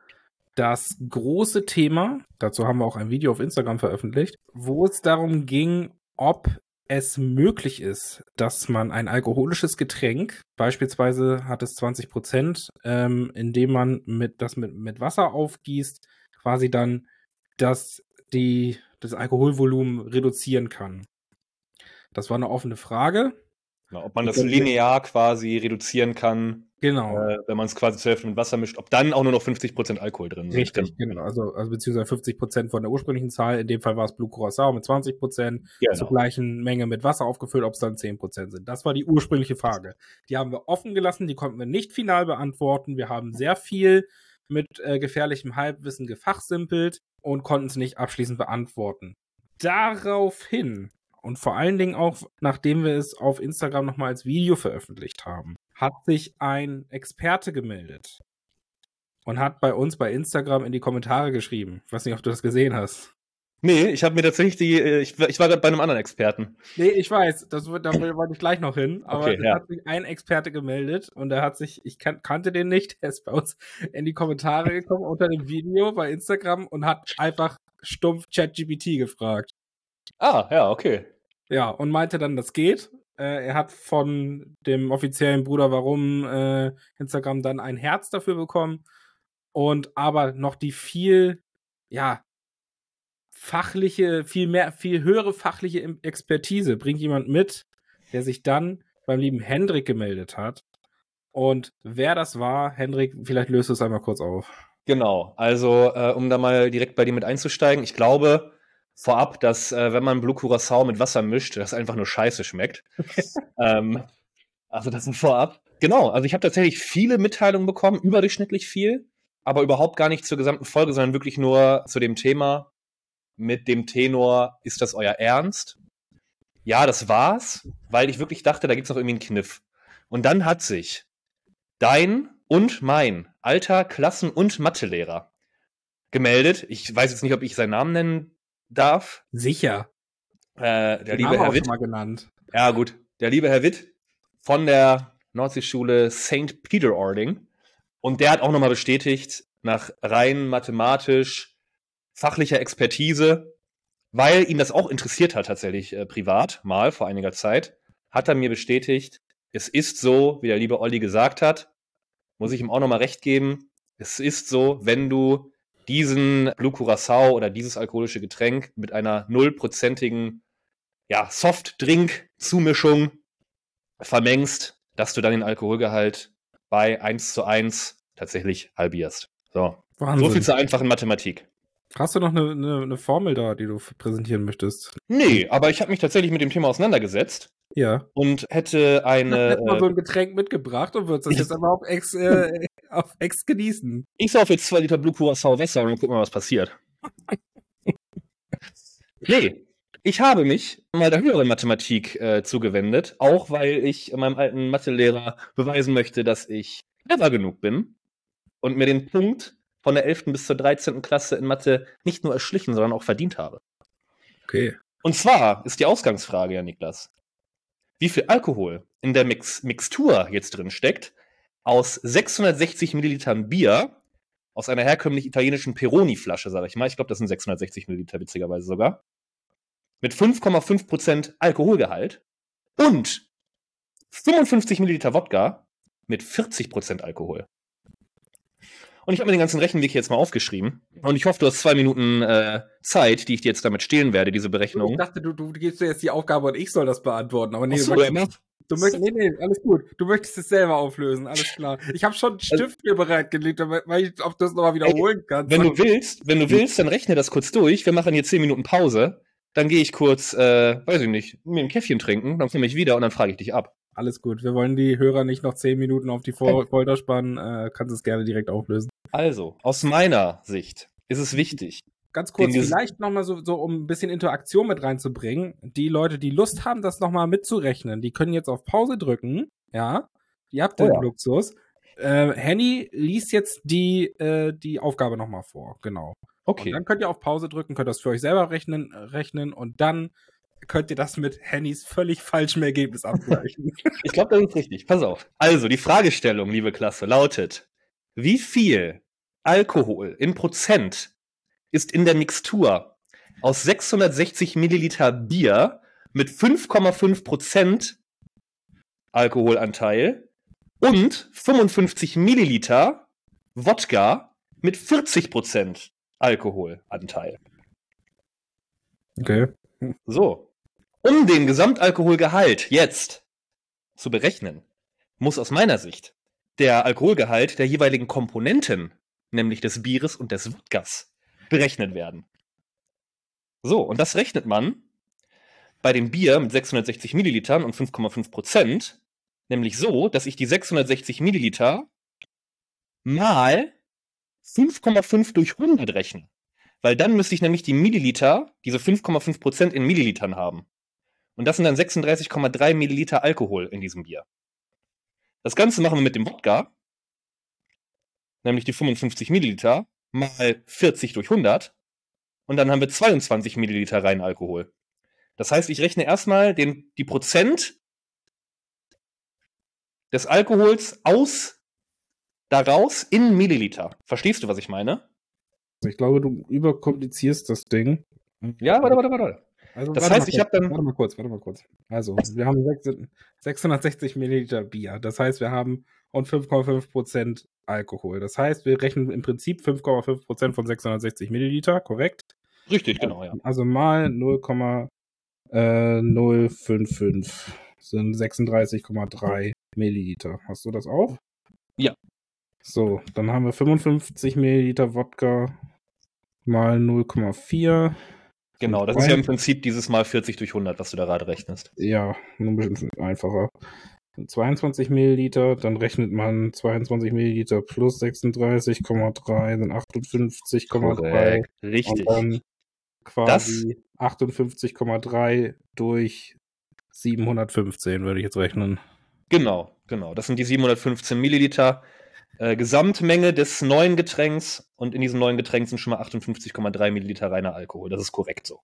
das große Thema, dazu haben wir auch ein Video auf Instagram veröffentlicht, wo es darum ging, ob es möglich ist, dass man ein alkoholisches Getränk, beispielsweise hat es 20%, indem man das mit Wasser aufgießt, quasi dann das Alkoholvolumen reduzieren kann. Das war eine offene Frage. Ja, ob man das linear quasi reduzieren kann, genau, wenn man es quasi zur Hälfte mit Wasser mischt, ob dann auch nur noch 50% Alkohol drin sind. Richtig, genau. Also beziehungsweise 50% von der ursprünglichen Zahl. In dem Fall war es Blue Curacao mit 20%, zur gleichen Menge mit Wasser aufgefüllt, ob es dann 10% sind. Das war die ursprüngliche Frage. Die haben wir offen gelassen, die konnten wir nicht final beantworten. Wir haben sehr viel mit gefährlichem Halbwissen gefachsimpelt und konnten es nicht abschließend beantworten. Daraufhin, und vor allen Dingen auch, nachdem wir es auf Instagram nochmal als Video veröffentlicht haben, hat sich ein Experte gemeldet und hat bei uns bei Instagram in die Kommentare geschrieben. Ich weiß nicht, ob du das gesehen hast. Nee, ich habe mir tatsächlich ich war gerade bei einem anderen Experten. Nee, ich weiß, da wollte ich gleich noch hin, aber es hat sich ein Experte gemeldet und er hat sich, ich kannte den nicht, der ist bei uns in die Kommentare gekommen unter dem Video bei Instagram und hat einfach stumpf ChatGPT gefragt. Ah, ja, okay. Ja, und meinte dann, das geht. Er hat von dem offiziellen Bruder Warum Instagram dann ein Herz dafür bekommen. und aber noch die viel höhere fachliche Expertise bringt jemand mit, der sich dann beim lieben Hendrik gemeldet hat. Und wer das war, Hendrik, vielleicht löst du es einmal kurz auf. Genau, also um da mal direkt bei dir mit einzusteigen, ich glaube vorab, dass wenn man Blue Curacao mit Wasser mischt, das einfach nur scheiße schmeckt. Also das ist vorab. Genau, also ich habe tatsächlich viele Mitteilungen bekommen, überdurchschnittlich viel, aber überhaupt gar nicht zur gesamten Folge, sondern wirklich nur zu dem Thema mit dem Tenor, ist das euer Ernst? Ja, das war's, weil ich wirklich dachte, da gibt's noch irgendwie einen Kniff. Und dann hat sich dein und mein alter Klassen- und Mathelehrer gemeldet. Ich weiß jetzt nicht, ob ich seinen Namen nennen darf. Sicher. Der Den liebe haben wir Herr auch Witt. schon mal genannt. Ja, gut. Der liebe Herr Witt von der Nordseeschule St. Peter Ording. Und der hat auch nochmal bestätigt, nach rein mathematisch fachlicher Expertise, weil ihn das auch interessiert hat tatsächlich privat, mal vor einiger Zeit, hat er mir bestätigt, es ist so, wie der liebe Olli gesagt hat, muss ich ihm auch nochmal recht geben, es ist so, wenn du diesen Blue Curacao oder dieses alkoholische Getränk mit einer 0%igen Softdrink-Zumischung vermengst, dass du dann den Alkoholgehalt bei 1:1 tatsächlich halbierst. So. Wahnsinn. So viel zur einfachen Mathematik. Hast du noch eine Formel da, die du präsentieren möchtest? Nee, aber ich habe mich tatsächlich mit dem Thema auseinandergesetzt Ja. und hätte eine. Hätte mal so ein Getränk mitgebracht und würdest das jetzt aber auf Ex genießen. Ich sauf jetzt 2 Liter Blue Curacao Wasser und dann gucken wir mal, was passiert. Nee, ich habe mich mal der höheren Mathematik zugewendet, auch weil ich meinem alten Mathelehrer beweisen möchte, dass ich clever genug bin und mir den Punkt von der 11. bis zur 13. Klasse in Mathe nicht nur erschlichen, sondern auch verdient habe. Okay. Und zwar ist die Ausgangsfrage, ja, Niklas, wie viel Alkohol in der Mixtur jetzt drin steckt, aus 660 Millilitern Bier, aus einer herkömmlich italienischen Peroni-Flasche, sage ich mal. Ich glaube, das sind 660 Milliliter, witzigerweise sogar. Mit 5,5% Alkoholgehalt und 55 Milliliter Wodka mit 40% Alkohol. Und ich habe mir den ganzen Rechenweg jetzt mal aufgeschrieben. Und ich hoffe, du hast 2 Minuten Zeit, die ich dir jetzt damit stehlen werde, diese Berechnung. Ich dachte, du gibst dir jetzt die Aufgabe und ich soll das beantworten. Aber nee, Ach so, nee, alles gut. Du möchtest es selber auflösen, alles klar. Ich habe schon einen Stift mir bereitgelegt, weil ich, ob du es nochmal wiederholen kannst. Wenn du willst, dann rechne das kurz durch. Wir machen hier 10 Minuten Pause. Dann gehe ich kurz, weiß ich nicht, mir ein Käffchen trinken, dann komme ich wieder und dann frage ich dich ab. Alles gut, wir wollen die Hörer nicht noch 10 Minuten auf die Folter spannen. Kannst es gerne direkt auflösen. Also, aus meiner Sicht ist es wichtig. Ganz kurz, vielleicht nochmal so, um ein bisschen Interaktion mit reinzubringen. Die Leute, die Lust haben, das nochmal mitzurechnen, die können jetzt auf Pause drücken. Ja, ihr habt den Luxus. Henny liest jetzt die Aufgabe nochmal vor. Genau. Okay. Und dann könnt ihr auf Pause drücken, könnt das für euch selber rechnen und dann könnt ihr das mit Hennys völlig falschem Ergebnis abgleichen. Ich glaube, das ist richtig. Pass auf. Also, die Fragestellung, liebe Klasse, lautet: Wie viel Alkohol in Prozent ist in der Mixtur aus 660 Milliliter Bier mit 5,5% Alkoholanteil und 55 Milliliter Wodka mit 40% Alkoholanteil? Okay. So. Um den Gesamtalkoholgehalt jetzt zu berechnen, muss aus meiner Sicht der Alkoholgehalt der jeweiligen Komponenten, nämlich des Bieres und des Wodkas, berechnet werden. So, und das rechnet man bei dem Bier mit 660 Millilitern und 5,5%, nämlich so, dass ich die 660 Milliliter mal 5,5 durch 100 rechne. Weil dann müsste ich nämlich die Milliliter, diese 5,5% in Millilitern haben. Und das sind dann 36,3 Milliliter Alkohol in diesem Bier. Das Ganze machen wir mit dem Wodka, nämlich die 55 Milliliter mal 40 durch 100. Und dann haben wir 22 Milliliter reinen Alkohol. Das heißt, ich rechne erstmal die Prozent des Alkohols daraus in Milliliter. Verstehst du, was ich meine? Ich glaube, du überkomplizierst das Ding. Ja, warte. Also, das heißt, ich habe dann... Warte mal kurz. Also, wir haben 660 Milliliter Bier. Das heißt, wir haben und 5,5% Alkohol. Das heißt, wir rechnen im Prinzip 5,5% von 660 Milliliter, korrekt? Richtig, genau, ja. Also mal 0,055 sind 36,3 Milliliter. Hast du das auch? Ja. So, dann haben wir 55 Milliliter Wodka mal 0,4. Genau, das ist ja im Prinzip dieses Mal 40 durch 100, was du da gerade rechnest. Ja, nur ein bisschen einfacher. 22 Milliliter, dann rechnet man 22 Milliliter plus 36,3, sind 58,3. Korrekt, richtig. Und dann quasi 58,3 durch 715, würde ich jetzt rechnen. Genau. Das sind die 715 Milliliter Gesamtmenge des neuen Getränks. Und in diesem neuen Getränk sind schon mal 58,3 Milliliter reiner Alkohol. Das ist korrekt so.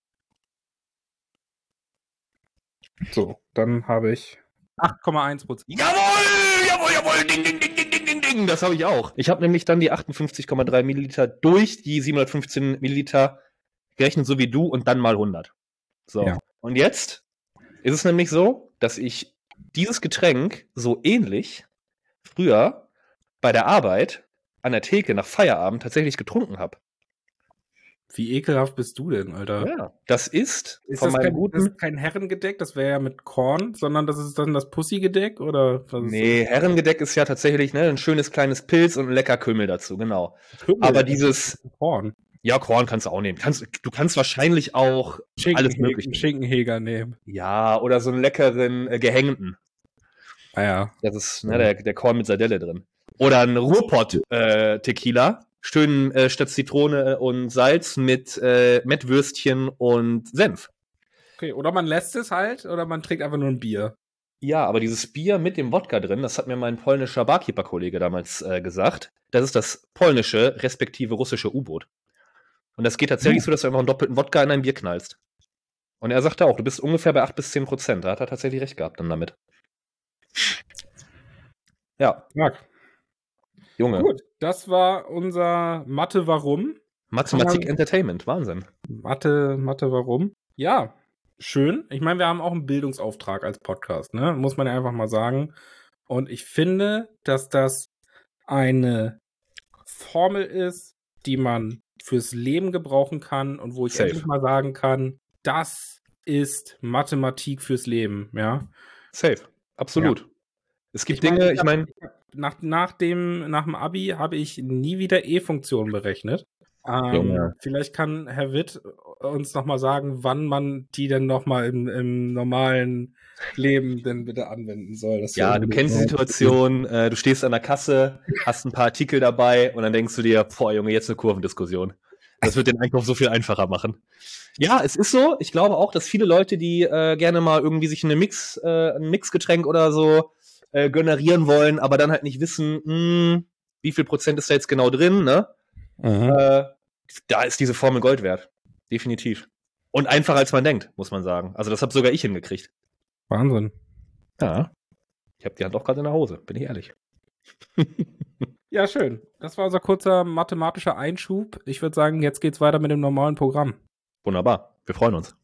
So, dann habe ich 8,1%. Jawohl! Ding! Das habe ich auch. Ich habe nämlich dann die 58,3 Milliliter durch die 715 Milliliter gerechnet, so wie du, und dann mal 100. So. Ja. Und jetzt ist es nämlich so, dass ich dieses Getränk so ähnlich früher bei der Arbeit an der Theke nach Feierabend tatsächlich getrunken habe. Wie ekelhaft bist du denn, Alter? Ja, das ist von meinem guten... Das ist kein Herrengedeck, das wäre ja mit Korn, sondern das ist dann das Pussy-Gedeck, oder? Nee, Herrengedeck ist ja tatsächlich ein schönes kleines Pilz und ein lecker Kümmel dazu, genau. Kümmel, aber dieses... Korn. Ja, Korn kannst du auch nehmen. Du kannst wahrscheinlich auch alles mögliche. Schinkenheger nehmen. Ja, oder so einen leckeren Gehängten. Ah ja. Das ist der Korn mit Sardelle drin. Oder ein Ruhrpott-Tequila. Schön statt Zitrone und Salz mit Mettwürstchen und Senf. Okay, oder man lässt es halt, oder man trinkt einfach nur ein Bier. Ja, aber dieses Bier mit dem Wodka drin, das hat mir mein polnischer Barkeeper-Kollege damals gesagt. Das ist das polnische, respektive russische U-Boot. Und das geht tatsächlich so, dass du einfach einen doppelten Wodka in ein Bier knallst. Und er sagte auch, du bist ungefähr bei 8-10%. Da hat er tatsächlich recht gehabt dann damit. Ja. Marc. Junge. Gut, das war unser Mathe Warum. Mathematik Entertainment, Wahnsinn. Mathe Warum. Ja, schön. Ich meine, wir haben auch einen Bildungsauftrag als Podcast, ne? Muss man ja einfach mal sagen. Und ich finde, dass das eine Formel ist, die man fürs Leben gebrauchen kann und wo ich endlich mal sagen kann, das ist Mathematik fürs Leben, ja. Safe, absolut. Ja. Es gibt Dinge, ich meine... Nach dem Abi habe ich nie wieder E-Funktionen berechnet. Vielleicht kann Herr Witt uns nochmal sagen, wann man die denn nochmal im normalen Leben denn bitte anwenden soll. Das ja, du kennst die Situation, du stehst an der Kasse, hast ein paar Artikel dabei und dann denkst du dir, boah Junge, jetzt eine Kurvendiskussion. Das wird den Einkauf so viel einfacher machen. Ja, es ist so. Ich glaube auch, dass viele Leute, die gerne mal irgendwie sich ein Mixgetränk oder so generieren wollen, aber dann halt nicht wissen, wie viel Prozent ist da jetzt genau drin, ne? Da ist diese Formel Gold wert. Definitiv. Und einfacher als man denkt, muss man sagen. Also das habe sogar ich hingekriegt. Wahnsinn. Ja. Ich habe die Hand auch gerade in der Hose, bin ich ehrlich. Ja, schön. Das war unser kurzer mathematischer Einschub. Ich würde sagen, jetzt geht's weiter mit dem normalen Programm. Wunderbar. Wir freuen uns.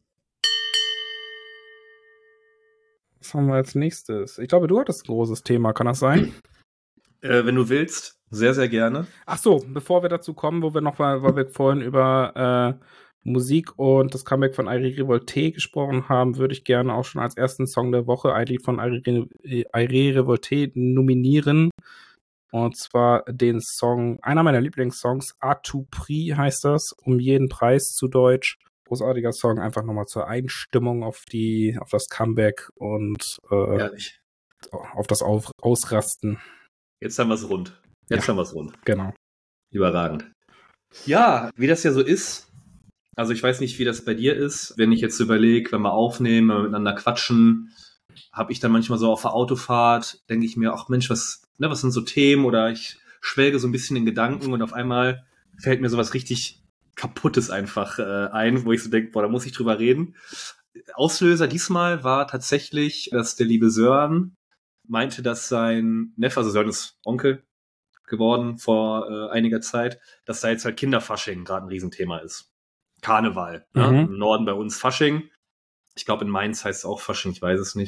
Was haben wir als nächstes? Ich glaube, du hattest ein großes Thema. Kann das sein? Wenn du willst, sehr, sehr gerne. Ach so, bevor wir dazu kommen, weil wir vorhin über Musik und das Comeback von Airi Revolté gesprochen haben, würde ich gerne auch schon als ersten Song der Woche ein Lied von Airi Revolté nominieren. Und zwar den Song, einer meiner Lieblingssongs, À tout prix heißt das, um jeden Preis zu Deutsch. Großartiger Song, einfach nochmal zur Einstimmung auf das Comeback und auf das Ausrasten. Jetzt haben wir es rund. Genau. Überragend. Ja, wie das ja so ist. Also ich weiß nicht, wie das bei dir ist. Wenn ich jetzt überlege, wenn wir aufnehmen, wenn wir miteinander quatschen, habe ich dann manchmal so auf der Autofahrt, denke ich mir, ach Mensch, was sind so Themen? Oder ich schwelge so ein bisschen in Gedanken und auf einmal fällt mir sowas richtig Kaputtes einfach ein, wo ich so denke, boah, da muss ich drüber reden. Auslöser diesmal war tatsächlich, dass der liebe Sören meinte, dass sein Neffe, also Sören ist Onkel geworden vor einiger Zeit, dass da jetzt halt Kinderfasching gerade ein Riesenthema ist. Karneval. Ne? Im Norden bei uns Fasching. Ich glaube, in Mainz heißt es auch Fasching, ich weiß es nicht.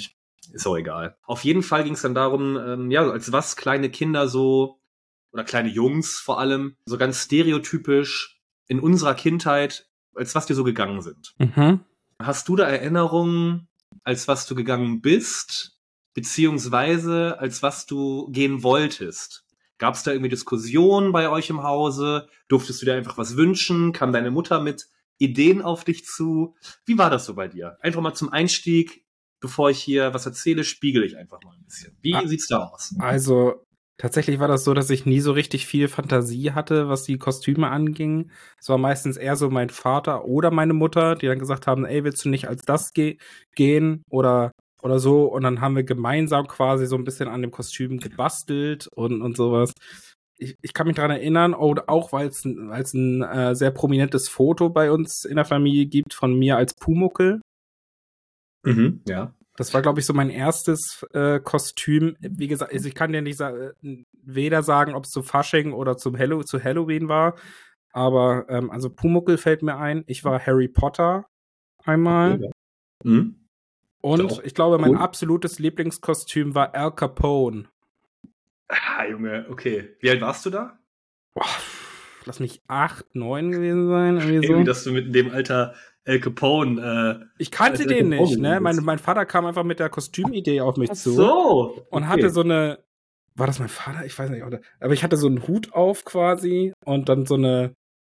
Ist auch egal. Auf jeden Fall ging es dann darum, als was kleine Kinder so, oder kleine Jungs vor allem, so ganz stereotypisch in unserer Kindheit, als was die so gegangen sind. Mhm. Hast du da Erinnerungen, als was du gegangen bist, beziehungsweise als was du gehen wolltest? Gab es da irgendwie Diskussionen bei euch im Hause? Durftest du dir einfach was wünschen? Kam deine Mutter mit Ideen auf dich zu? Wie war das so bei dir? Einfach mal zum Einstieg, bevor ich hier was erzähle, spiegel ich einfach mal ein bisschen. Wie sieht's da aus? Also, tatsächlich war das so, dass ich nie so richtig viel Fantasie hatte, was die Kostüme anging. Es war meistens eher so mein Vater oder meine Mutter, die dann gesagt haben, ey, willst du nicht als das gehen oder so? Und dann haben wir gemeinsam quasi so ein bisschen an dem Kostüm gebastelt und sowas. Ich kann mich daran erinnern, auch weil es ein sehr prominentes Foto bei uns in der Familie gibt von mir als Pumuckl. Mhm, ja. Das war, glaube ich, so mein erstes Kostüm. Wie gesagt, also ich kann dir nicht weder sagen, ob es zu Fasching oder zu Halloween war. Aber also Pumuckl fällt mir ein. Ich war Harry Potter einmal. Okay, ja. Mhm. Und So, ich glaube, mein cool. absolutes Lieblingskostüm war Al Capone. Ah, Junge, okay. Wie alt warst du da? Boah, lass mich 8, 9 gewesen sein. Irgendwie Irgendwie, so. dass du mit dem Alter Al Capone. Ich kannte Al den Capone nicht, ne? bist. Mein Vater kam einfach mit der Kostümidee auf mich Ach zu. so. Und okay. hatte so eine, war das mein Vater? Ich weiß nicht, aber ich hatte so einen Hut auf quasi und dann so ein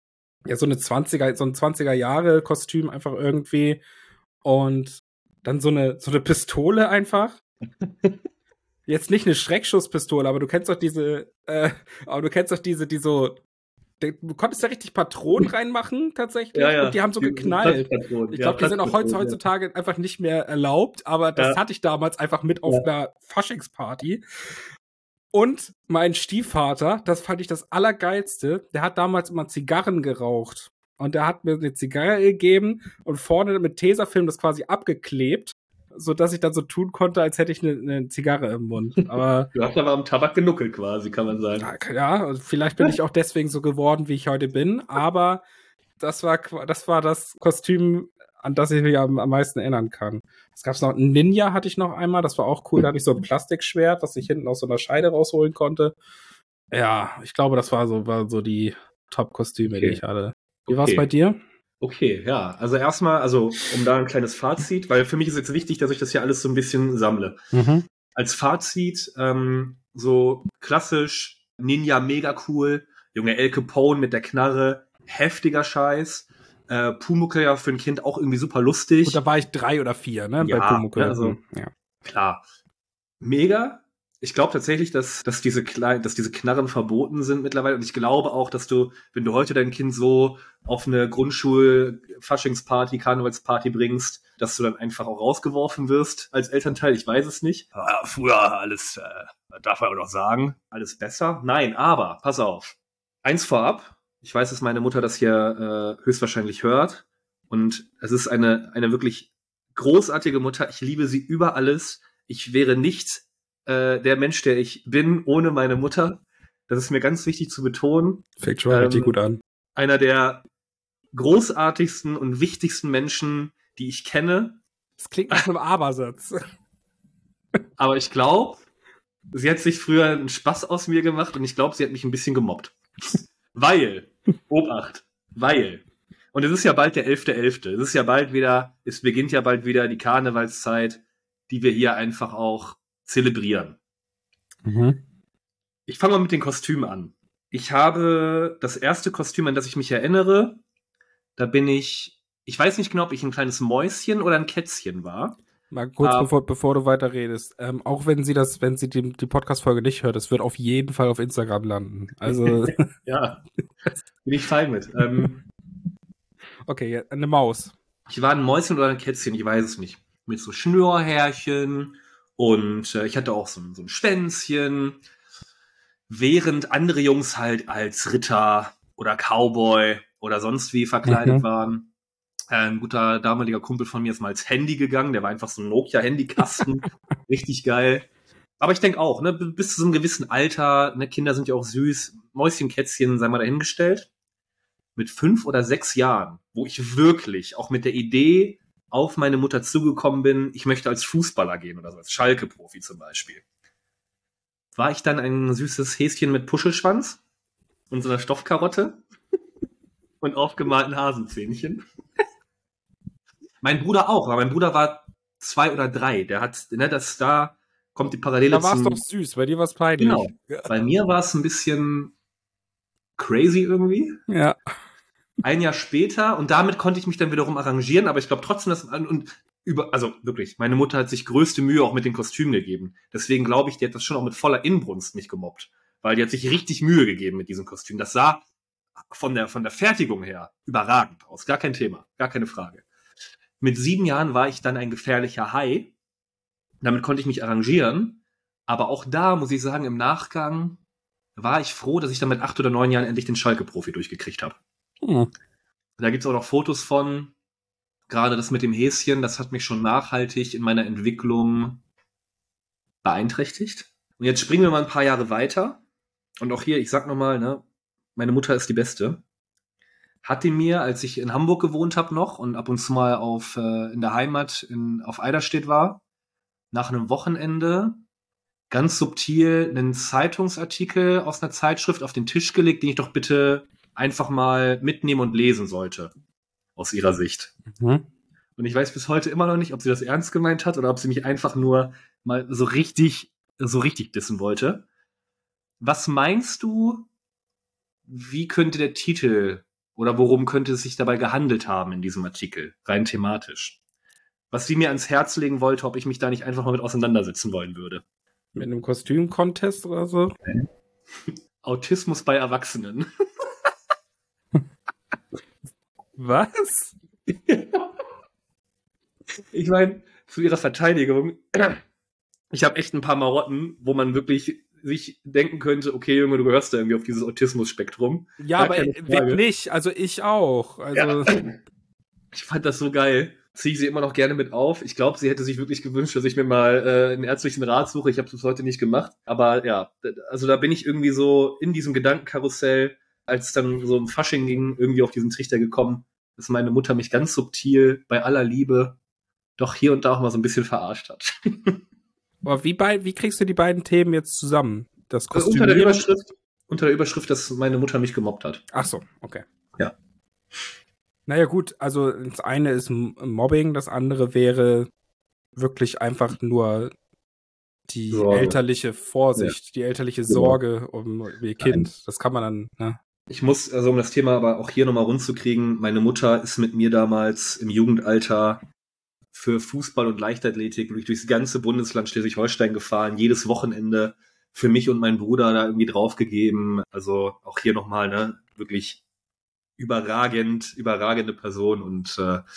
20er Jahre Kostüm einfach irgendwie und dann so eine Pistole einfach. Jetzt nicht eine Schreckschusspistole, aber du kennst doch diese, die so, du konntest da richtig Patronen reinmachen, tatsächlich, Ja. und die haben so geknallt. Platzpatronen. Ich glaube, die sind auch heutzutage einfach nicht mehr erlaubt, aber das hatte ich damals einfach mit auf einer Faschingsparty. Und mein Stiefvater, das fand ich das Allergeilste, der hat damals immer Zigarren geraucht. Und der hat mir eine Zigarre gegeben und vorne mit Tesafilm das quasi abgeklebt, sodass ich dann so tun konnte, als hätte ich eine Zigarre im Mund. Aber Du hast aber am Tabak genuckelt quasi, kann man sagen. ja, vielleicht bin ich auch deswegen so geworden, wie ich heute bin. Aber das war das Kostüm, an das ich mich am meisten erinnern kann. Es gab noch ein Ninja, hatte ich noch einmal. Das war auch cool. Da hatte ich so ein Plastikschwert, das ich hinten aus so einer Scheide rausholen konnte. Ja, ich glaube, das war so die Top-Kostüme, die ich hatte. Wie war es bei dir? Okay, ja. Also erstmal, um da ein kleines Fazit, weil für mich ist jetzt wichtig, dass ich das hier alles so ein bisschen sammle. Mhm. Als Fazit, so klassisch, Ninja mega cool, Junge Al Capone mit der Knarre, heftiger Scheiß. Pumuckl ja für ein Kind auch irgendwie super lustig. Und da war ich 3 oder 4, ne? Ja, bei Pumuckl. also, klar. Mega. Ich glaube tatsächlich, dass diese Knarren verboten sind mittlerweile. Und ich glaube auch, dass du, wenn du heute dein Kind so auf eine Grundschul-Faschingsparty, Karnevalsparty bringst, dass du dann einfach auch rausgeworfen wirst als Elternteil. Ich weiß es nicht. Früher alles, darf man auch noch sagen, alles besser. Nein, aber, pass auf. Eins vorab. Ich weiß, dass meine Mutter das hier höchstwahrscheinlich hört. Und es ist eine wirklich großartige Mutter. Ich liebe sie über alles. Ich wäre nicht der Mensch, der ich bin, ohne meine Mutter. Das ist mir ganz wichtig zu betonen. Fängt schon richtig gut an. Einer der großartigsten und wichtigsten Menschen, die ich kenne. Das klingt nach einem Abersatz. Aber ich glaube, sie hat sich früher einen Spaß aus mir gemacht und ich glaube, sie hat mich ein bisschen gemobbt. Weil, Obacht, und es ist ja bald der 11.11. Es beginnt ja bald wieder die Karnevalszeit, die wir hier einfach auch zelebrieren. Mhm. Ich fange mal mit den Kostümen an. Ich habe das erste Kostüm, an das ich mich erinnere, da bin ich weiß nicht genau, ob ich ein kleines Mäuschen oder ein Kätzchen war. Mal kurz, bevor du weiter redest. Auch wenn sie die Podcast-Folge nicht hört, es wird auf jeden Fall auf Instagram landen. Also. Ja, bin ich fein mit. Okay, eine Maus. Ich war ein Mäuschen oder ein Kätzchen, ich weiß es nicht. Mit so Schnürhärchen und ich hatte auch so ein Schwänzchen. Während andere Jungs halt als Ritter oder Cowboy oder sonst wie verkleidet waren. Ein guter damaliger Kumpel von mir ist mal als Handy gegangen. Der war einfach so ein Nokia-Handykasten. Richtig geil. Aber ich denke auch, ne, bis zu so einem gewissen Alter, ne, Kinder sind ja auch süß. Mäuschen, Kätzchen, sei mal dahingestellt. Mit 5 oder 6 Jahren, wo ich wirklich auch mit der Idee auf meine Mutter zugekommen bin, ich möchte als Fußballer gehen oder so, als Schalke-Profi zum Beispiel. War ich dann ein süßes Häschen mit Puschelschwanz und so einer Stoffkarotte und aufgemalten Hasenzähnchen? Mein Bruder auch, aber mein Bruder war 2 oder 3. Der hat, ne, da kommt die Parallele Da war es doch süß, bei dir war es peinlich. Genau. Bei mir war es ein bisschen crazy irgendwie. Ja. Ein Jahr später, und damit konnte ich mich dann wiederum arrangieren, aber ich glaube trotzdem, also wirklich, meine Mutter hat sich größte Mühe auch mit den Kostümen gegeben. Deswegen glaube ich, die hat das schon auch mit voller Inbrunst nicht gemobbt. Weil die hat sich richtig Mühe gegeben mit diesem Kostüm. Das sah von der Fertigung her überragend aus. Gar kein Thema, gar keine Frage. Mit 7 Jahren war ich dann ein gefährlicher Hai. Damit konnte ich mich arrangieren. Aber auch da, muss ich sagen, im Nachgang war ich froh, dass ich dann mit 8 oder 9 Jahren endlich den Schalke-Profi durchgekriegt habe. Da gibt's auch noch Fotos von, gerade das mit dem Häschen, das hat mich schon nachhaltig in meiner Entwicklung beeinträchtigt. Und jetzt springen wir mal ein paar Jahre weiter. Und auch hier, ich sag nochmal, ne, meine Mutter ist die Beste. Hatte mir, als ich in Hamburg gewohnt habe noch und ab und zu mal in der Heimat auf Eiderstedt war, nach einem Wochenende ganz subtil einen Zeitungsartikel aus einer Zeitschrift auf den Tisch gelegt, den ich doch bitte einfach mal mitnehmen und lesen sollte. Aus ihrer Sicht. Mhm. Und ich weiß bis heute immer noch nicht, ob sie das ernst gemeint hat oder ob sie mich einfach nur mal so richtig dissen wollte. Was meinst du, wie könnte der Titel oder worum könnte es sich dabei gehandelt haben in diesem Artikel, rein thematisch? Was sie mir ans Herz legen wollte, ob ich mich da nicht einfach mal mit auseinandersetzen wollen würde. Mit einem Kostüm-Contest oder so? Autismus bei Erwachsenen. Was? Ich meine, zu ihrer Verteidigung, ich habe echt ein paar Marotten, wo man wirklich sich denken könnte, okay, Junge, du gehörst da irgendwie auf dieses Autismus-Spektrum. Ja, aber wer nicht? Also ich auch. Also ja. Ich fand das so geil. Ziehe sie immer noch gerne mit auf. Ich glaube, sie hätte sich wirklich gewünscht, dass ich mir mal einen ärztlichen Rat suche. Ich habe es bis heute nicht gemacht. Aber ja, also da bin ich irgendwie so in diesem Gedankenkarussell, als es dann so um Fasching ging, irgendwie auf diesen Trichter gekommen, dass meine Mutter mich ganz subtil bei aller Liebe doch hier und da auch mal so ein bisschen verarscht hat. Aber wie kriegst du die beiden Themen jetzt zusammen? Das Also Kostüm unter der Überschrift, dass meine Mutter mich gemobbt hat. Ach so, okay. Ja. Naja gut, also das eine ist Mobbing, das andere wäre wirklich einfach nur die Sorge. elterliche Vorsicht, die elterliche Sorge um ihr Kind. Nein. Das kann man dann, ne? Ich muss, also um das Thema aber auch hier nochmal rund zu kriegen, meine Mutter ist mit mir damals im Jugendalter für Fußball und Leichtathletik durchs ganze Bundesland Schleswig-Holstein gefahren, jedes Wochenende für mich und meinen Bruder da irgendwie draufgegeben. Also auch hier nochmal, ne, wirklich überragende Person und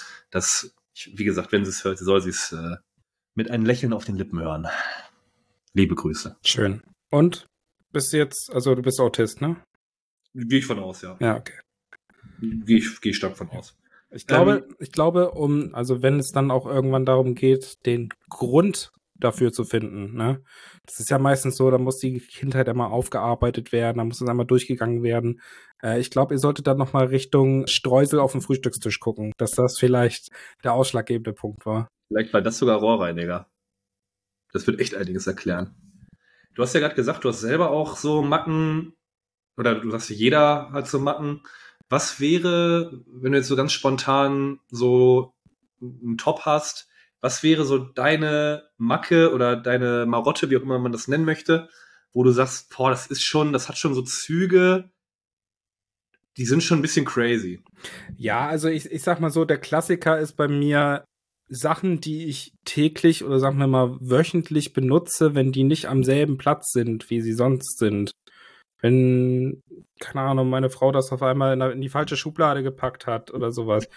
wie gesagt, wenn sie es hört, soll sie es mit einem Lächeln auf den Lippen hören. Liebe Grüße. Schön. Und bist du jetzt, also du bist Autist, ne? Gehe ich von aus, ja. Ja, okay. Gehe ich stark von aus. Ich glaube, also wenn es dann auch irgendwann darum geht, den Grund dafür zu finden, ne? Das ist ja meistens so, da muss die Kindheit einmal aufgearbeitet werden, da muss es einmal durchgegangen werden. Ich glaube, ihr solltet dann nochmal Richtung Streusel auf dem Frühstückstisch gucken, dass das vielleicht der ausschlaggebende Punkt war. Vielleicht war das sogar Rohrreiniger. Das wird echt einiges erklären. Du hast ja gerade gesagt, du hast selber auch so Macken, oder du sagst, jeder hat so Macken. Was wäre, wenn du jetzt so ganz spontan so einen Top hast, was wäre so deine Macke oder deine Marotte, wie auch immer man das nennen möchte, wo du sagst, boah, das hat schon so Züge, die sind schon ein bisschen crazy. Ja, also ich sag mal so, der Klassiker ist bei mir Sachen, die ich täglich oder sagen wir mal wöchentlich benutze, wenn die nicht am selben Platz sind, wie sie sonst sind. Wenn, keine Ahnung, meine Frau das auf einmal in die falsche Schublade gepackt hat oder sowas.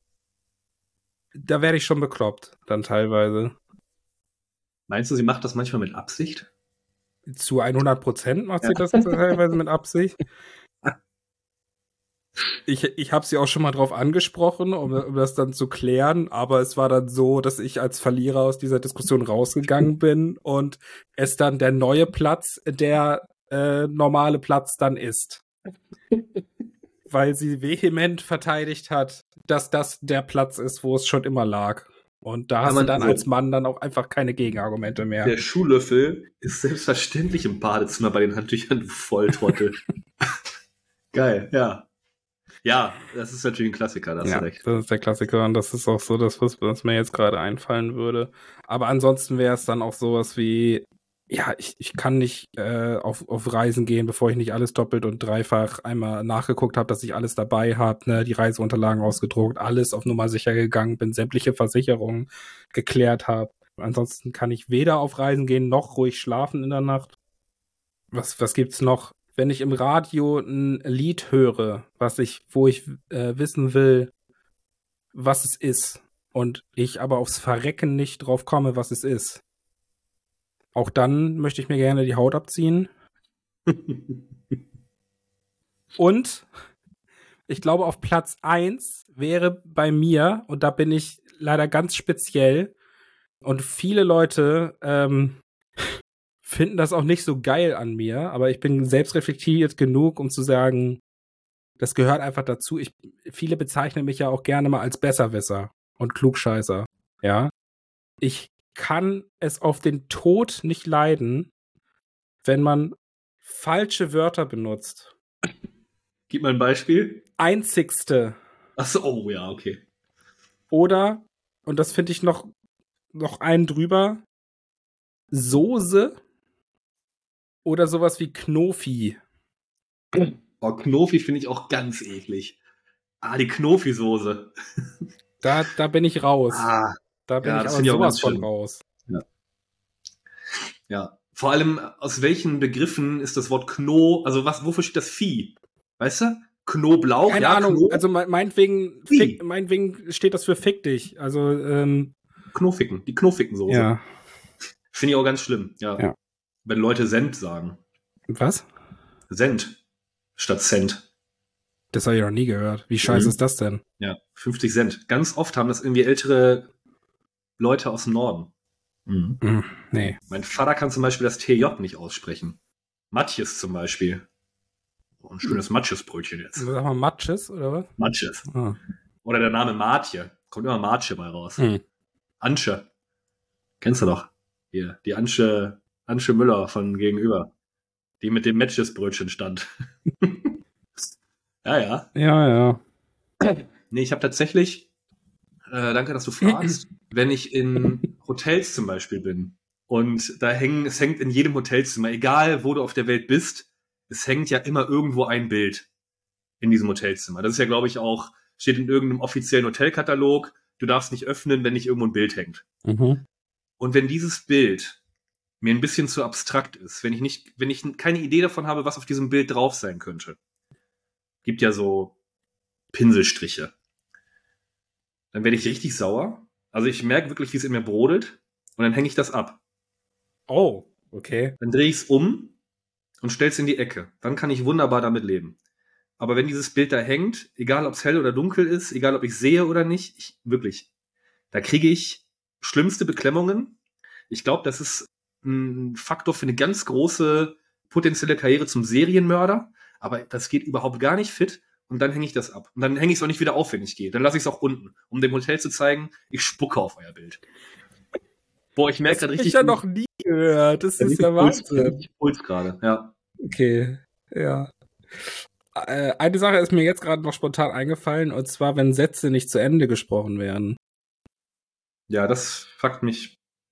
Da werde ich schon bekloppt, dann teilweise. Meinst du, sie macht das manchmal mit Absicht? Zu 100% macht sie das teilweise mit Absicht. Ich habe sie auch schon mal drauf angesprochen, um das dann zu klären, aber es war dann so, dass ich als Verlierer aus dieser Diskussion rausgegangen bin und es dann der neue Platz, der normale Platz dann ist. Weil sie vehement verteidigt hat, dass das der Platz ist, wo es schon immer lag. Und da hast du dann als Mann dann auch einfach keine Gegenargumente mehr. Der Schuhlöffel ist selbstverständlich im Badezimmer bei den Handtüchern, du Volltrottel. Geil, ja. Ja, das ist natürlich ein Klassiker, da hast du recht. Das ist der Klassiker und das ist auch so das, was mir jetzt gerade einfallen würde. Aber ansonsten wäre es dann auch sowas wie, ja, ich kann nicht auf Reisen gehen, bevor ich nicht alles doppelt und dreifach einmal nachgeguckt habe, dass ich alles dabei habe, ne, die Reiseunterlagen ausgedruckt, alles auf Nummer sicher gegangen bin, sämtliche Versicherungen geklärt habe. Ansonsten kann ich weder auf Reisen gehen, noch ruhig schlafen in der Nacht. Was gibt's noch? Wenn ich im Radio ein Lied höre, wo ich wissen will, was es ist, und ich aber aufs Verrecken nicht drauf komme, was es ist, auch dann möchte ich mir gerne die Haut abziehen. Und ich glaube, auf Platz 1 wäre bei mir, und da bin ich leider ganz speziell, und viele Leute finden das auch nicht so geil an mir, aber ich bin selbstreflektiert genug, um zu sagen, das gehört einfach dazu. Viele bezeichnen mich ja auch gerne mal als Besserwisser und Klugscheißer. Ja. Ich kann es auf den Tod nicht leiden, wenn man falsche Wörter benutzt. Gib mal ein Beispiel. Einzigste. Achso, oh ja, okay. Oder, und das finde ich noch einen drüber, Soße oder sowas wie Knofi. Oh, Knofi finde ich auch ganz eklig. Die Knofi-Soße. Da bin ich raus. Da bin ich aber sowas von raus. Ja. Vor allem, aus welchen Begriffen ist das Wort wofür steht das Vieh? Weißt du? Knoblauch? Keine Ahnung, also meinetwegen steht das für Fick dich. Also, Knoficken, die Knoficken-Soße. Ja. Finde ich auch ganz schlimm, ja. Wenn Leute Cent sagen. Was? Cent statt Cent. Das habe ich noch nie gehört. Wie scheiße ist das denn? Ja, 50 Cent. Ganz oft haben das irgendwie ältere Leute aus dem Norden. Nee. Mein Vater kann zum Beispiel das TJ nicht aussprechen. Matjes zum Beispiel. Oh, ein schönes Matjes-Brötchen jetzt. Sag mal Matjes, oder was? Matjes. Oder der Name Martje. Kommt immer Martje bei raus. Ansche. Kennst du doch. Hier, die Ansche Müller von gegenüber. Die mit dem Matjes-Brötchen stand. Ja. Ja. Nee, ich habe tatsächlich, danke, dass du fragst, wenn ich in Hotels zum Beispiel bin und es hängt in jedem Hotelzimmer, egal wo du auf der Welt bist, es hängt ja immer irgendwo ein Bild in diesem Hotelzimmer. Das ist ja, glaube ich, auch, steht in irgendeinem offiziellen Hotelkatalog, du darfst nicht öffnen, wenn nicht irgendwo ein Bild hängt. Und wenn dieses Bild mir ein bisschen zu abstrakt ist, wenn ich keine Idee davon habe, was auf diesem Bild drauf sein könnte, gibt ja so Pinselstriche, dann werde ich richtig sauer. Also ich merke wirklich, wie es in mir brodelt und dann hänge ich das ab. Oh, okay. Dann drehe ich es um und stelle es in die Ecke. Dann kann ich wunderbar damit leben. Aber wenn dieses Bild da hängt, egal ob es hell oder dunkel ist, egal ob ich sehe oder nicht, da kriege ich schlimmste Beklemmungen. Ich glaube, das ist ein Faktor für eine ganz große potenzielle Karriere zum Serienmörder. Aber das geht überhaupt gar nicht fit und dann hänge ich das ab. Und dann hänge ich es auch nicht wieder auf, wenn ich gehe. Dann lasse ich es auch unten, um dem Hotel zu zeigen, ich spucke auf euer Bild. Boah, ich merke gerade richtig... Das habe ich ja noch nie gehört. Das ist ja Wahnsinn. Ich Puls gerade, ja. Okay, ja. Eine Sache ist mir jetzt gerade noch spontan eingefallen, und zwar, wenn Sätze nicht zu Ende gesprochen werden. Ja, das fuckt mich.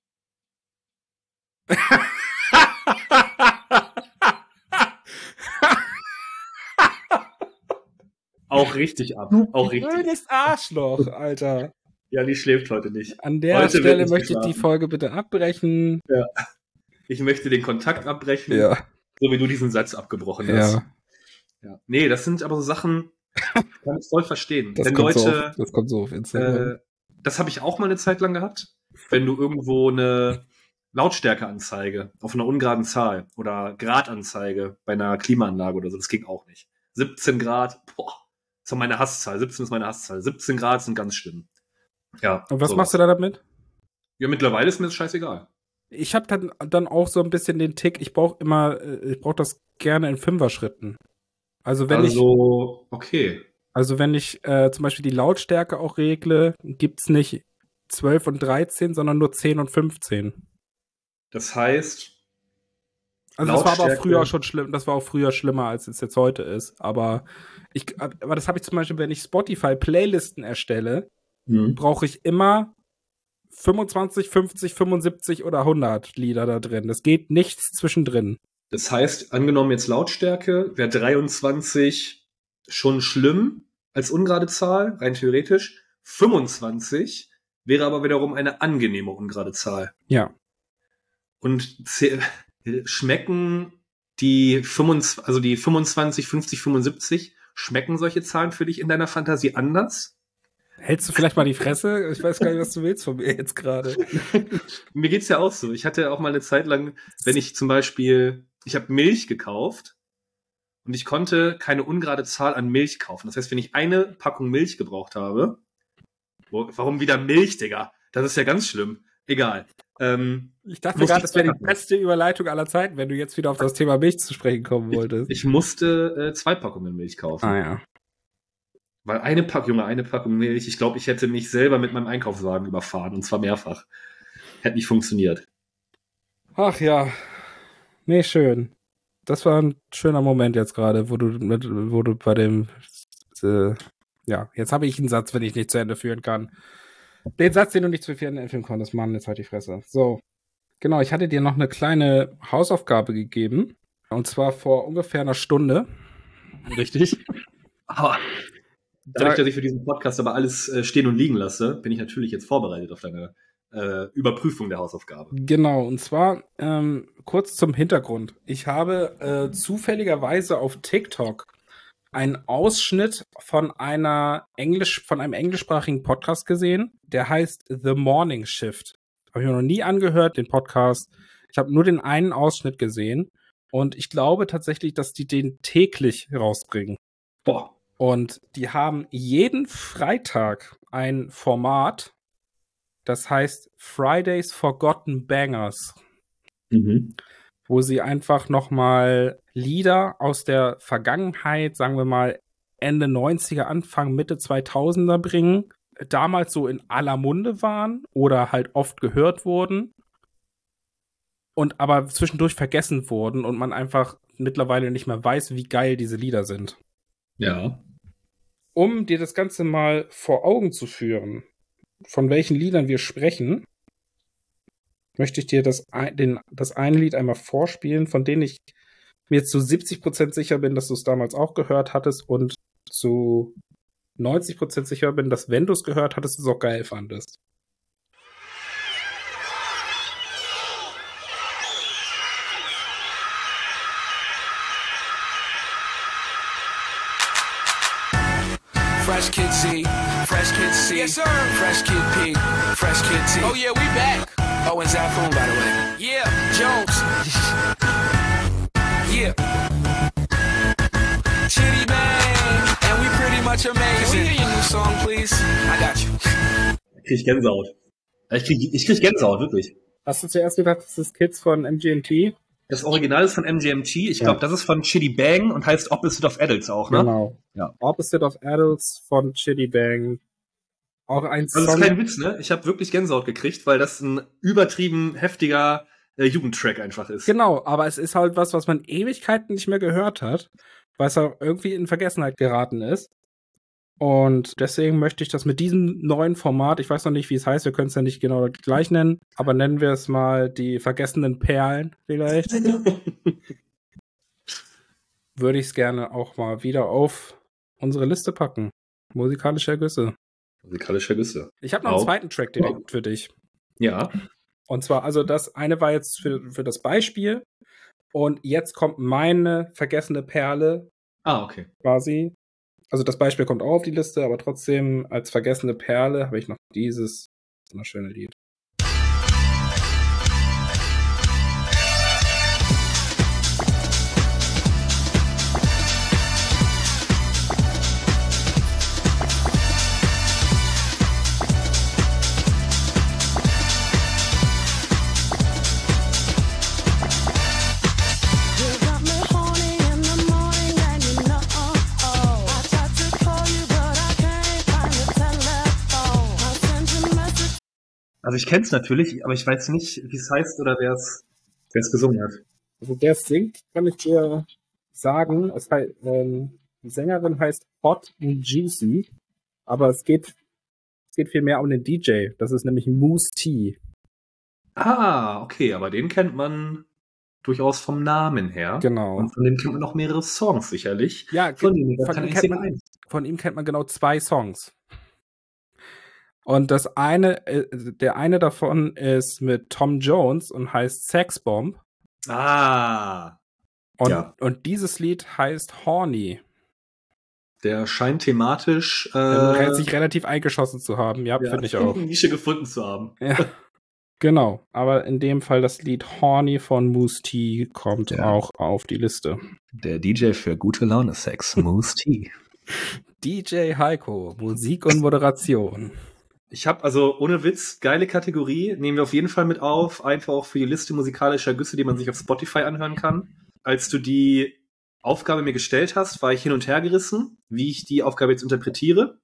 Auch richtig ab. Auch richtig. Blödes Arschloch, Alter. Ja, die schläft heute nicht. An der Stelle möchte ich die Folge bitte abbrechen. Ja. Ich möchte den Kontakt abbrechen, so wie du diesen Satz abgebrochen hast. Ja. Nee, das sind aber so Sachen, kann ich voll verstehen. Das kommt so auf Instagram. Das habe ich auch mal eine Zeit lang gehabt. Wenn du irgendwo eine Lautstärkeanzeige auf einer ungeraden Zahl oder Gradanzeige bei einer Klimaanlage oder so, das ging auch nicht. 17 Grad, das ist meine Hasszahl. 17 ist meine Hasszahl. 17 Grad sind ganz schlimm. Ja. Und was machst du da damit? Ja, mittlerweile ist mir das scheißegal. Ich habe dann auch so ein bisschen den Tick, ich brauche das gerne in 5er-Schritten. Also wenn ich zum Beispiel die Lautstärke auch regle, gibt's nicht 12 und 13, sondern nur 10 und 15. Das heißt, Also das war aber auch Lautstärke- früher schon schlimm, das war auch früher schlimmer, als es jetzt heute ist. Aber das habe ich zum Beispiel, wenn ich Spotify-Playlisten erstelle, brauche ich immer 25, 50, 75 oder 100 Lieder da drin. Das geht nichts zwischendrin. das heißt, angenommen jetzt Lautstärke, wäre 23 schon schlimm als ungerade Zahl, rein theoretisch. 25 wäre aber wiederum eine angenehme ungerade Zahl. Ja. Und schmecken die 25, 50, 75, schmecken solche Zahlen für dich in deiner Fantasie anders? Hältst du vielleicht mal die Fresse? Ich weiß gar nicht, was du willst von mir jetzt gerade. Mir geht's ja auch so. Ich hatte auch mal eine Zeit lang, wenn ich zum Beispiel, ich habe Milch gekauft und ich konnte keine ungerade Zahl an Milch kaufen. Das heißt, wenn ich eine Packung Milch gebraucht habe, warum wieder Milch, Digga? Das ist ja ganz schlimm. Egal. Ich dachte gerade, das wäre die beste Überleitung aller Zeiten, wenn du jetzt wieder auf das Thema Milch zu sprechen kommen wolltest. Ich musste 2 Packungen Milch kaufen. Ja. Weil eine Packung Milch, ich glaube, ich hätte mich selber mit meinem Einkaufswagen überfahren, und zwar mehrfach. Hätte nicht funktioniert. Ach ja. Nee, schön. Das war ein schöner Moment jetzt gerade, wo du bei dem ja, jetzt habe ich einen Satz, wenn ich nicht zu Ende führen kann. Den Satz, den du nicht zu Ende führen konntest, Mann, jetzt halt die Fresse. So, genau, ich hatte dir noch eine kleine Hausaufgabe gegeben, und zwar vor ungefähr einer Stunde. Richtig? Aber dadurch, dass ich für diesen Podcast aber alles stehen und liegen lasse, bin ich natürlich jetzt vorbereitet auf deine Überprüfung der Hausaufgabe. Genau, und zwar kurz zum Hintergrund. Ich habe zufälligerweise auf TikTok einen Ausschnitt von einem englischsprachigen Podcast gesehen, der heißt The Morning Shift. Habe ich mir noch nie angehört, den Podcast. Ich habe nur den einen Ausschnitt gesehen und ich glaube tatsächlich, dass die den täglich rausbringen. Boah. Und die haben jeden Freitag ein Format, das heißt Fridays Forgotten Bangers, wo sie einfach nochmal Lieder aus der Vergangenheit, sagen wir mal Ende 90er, Anfang, Mitte 2000er bringen, damals so in aller Munde waren oder halt oft gehört wurden und aber zwischendurch vergessen wurden und man einfach mittlerweile nicht mehr weiß, wie geil diese Lieder sind. Ja. Um dir das Ganze mal vor Augen zu führen, von welchen Liedern wir sprechen, möchte ich dir das eine Lied einmal vorspielen, von dem ich mir zu 70% sicher bin, dass du es damals auch gehört hattest und zu 90% sicher bin, dass wenn du es gehört hattest, du es auch geil fandest. Fresh Kid Z, Fresh Kid C, yes, sir. Fresh Kid P, Fresh Kid T. Oh yeah, we back. Oh, and Zafoon, by the way. Yeah, Jones. Yeah. Chitty Bang, and we pretty much amazing. Can we hear your new song, please? I got you. Krieg ich Gänsehaut. Ich krieg Gänsehaut, wirklich. Hast du zuerst gedacht, das ist Kids von MGMT? Das Original ist von MGMT. Ich glaube, das ist von Chitty Bang und heißt Opposite of Adults auch, ne? Genau. Ja. Opposite of Adults von Chitty Bang. Auch ein Song. Das ist kein Witz, ne? Ich habe wirklich Gänsehaut gekriegt, weil das ein übertrieben heftiger Jugendtrack einfach ist. Genau, aber es ist halt was man Ewigkeiten nicht mehr gehört hat, weil es auch irgendwie in Vergessenheit geraten ist. Und deswegen möchte ich das mit diesem neuen Format, ich weiß noch nicht, wie es heißt, wir können es ja nicht genau gleich nennen, aber nennen wir es mal die vergessenen Perlen vielleicht. Würde ich es gerne auch mal wieder auf unsere Liste packen. Musikalische Ergüsse. Musikalische Ergüsse. Ich habe noch einen zweiten Track direkt für dich. Ja. Und zwar, also das eine war jetzt für das Beispiel und jetzt kommt meine vergessene Perle. Okay. Quasi. Also das Beispiel kommt auch auf die Liste, aber trotzdem als vergessene Perle habe ich noch dieses wunderschöne Lied. Also ich kenne es natürlich, aber ich weiß nicht, wie es heißt oder wer es gesungen hat. Also der singt, kann ich dir sagen. Die Sängerin heißt Hot and Juicy, aber es geht viel mehr um den DJ. Das ist nämlich Moose T. Ah, okay, aber den kennt man durchaus vom Namen her. Genau. Und von dem kennt man noch mehrere Songs sicherlich. Ja, von ihm von ihm kennt man genau 2 Songs. Und der eine davon ist mit Tom Jones und heißt Sex Bomb. Ah, Und dieses Lied heißt Horny. der scheint thematisch Sich relativ eingeschossen zu haben. Ja, finde ich auch. eine Nische gefunden zu haben. Ja. Genau, aber in dem Fall das Lied Horny von Moose T kommt auch auf die Liste. Der DJ für gute Laune Sex, Moose T. DJ Heiko, Musik und Moderation. Ich habe also ohne Witz, geile Kategorie, nehmen wir auf jeden Fall mit auf, einfach auch für die Liste musikalischer Güsse, die man sich auf Spotify anhören kann. Als du die Aufgabe mir gestellt hast, war ich hin und her gerissen, wie ich die Aufgabe jetzt interpretiere.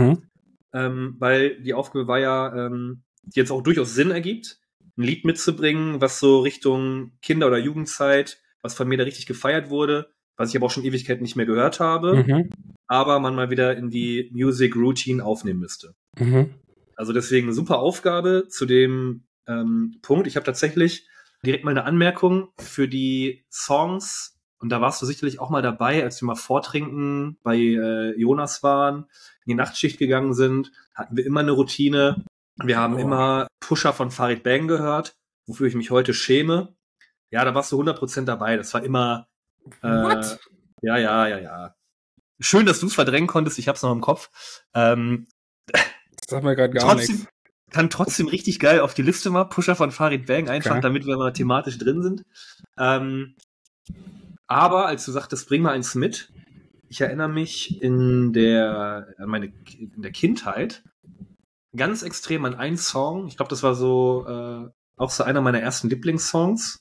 Weil die Aufgabe war ja, die jetzt auch durchaus Sinn ergibt, ein Lied mitzubringen, was so Richtung Kinder- oder Jugendzeit, was von mir da richtig gefeiert wurde, was ich aber auch schon Ewigkeiten nicht mehr gehört habe, aber man mal wieder in die Music Routine aufnehmen müsste. Also deswegen eine super Aufgabe zu dem Punkt. Ich habe tatsächlich direkt mal eine Anmerkung für die Songs, und da warst du sicherlich auch mal dabei, als wir mal vortrinken bei Jonas waren, in die Nachtschicht gegangen sind, hatten wir immer eine Routine. Wir haben immer Pusher von Farid Bang gehört, wofür ich mich heute schäme. Ja, da warst du 100% dabei. Das war immer What? Ja. Schön, dass du es verdrängen konntest. Ich hab's noch im Kopf. Das sagt mir gerade gar nichts. Kann trotzdem richtig geil auf die Liste mal. Pusher von Farid Bang, einfach damit wir mal thematisch drin sind. Aber als du sagtest, bring mal eins mit. Ich erinnere mich in der Kindheit ganz extrem an einen Song. Ich glaube, das war so auch so einer meiner ersten Lieblingssongs.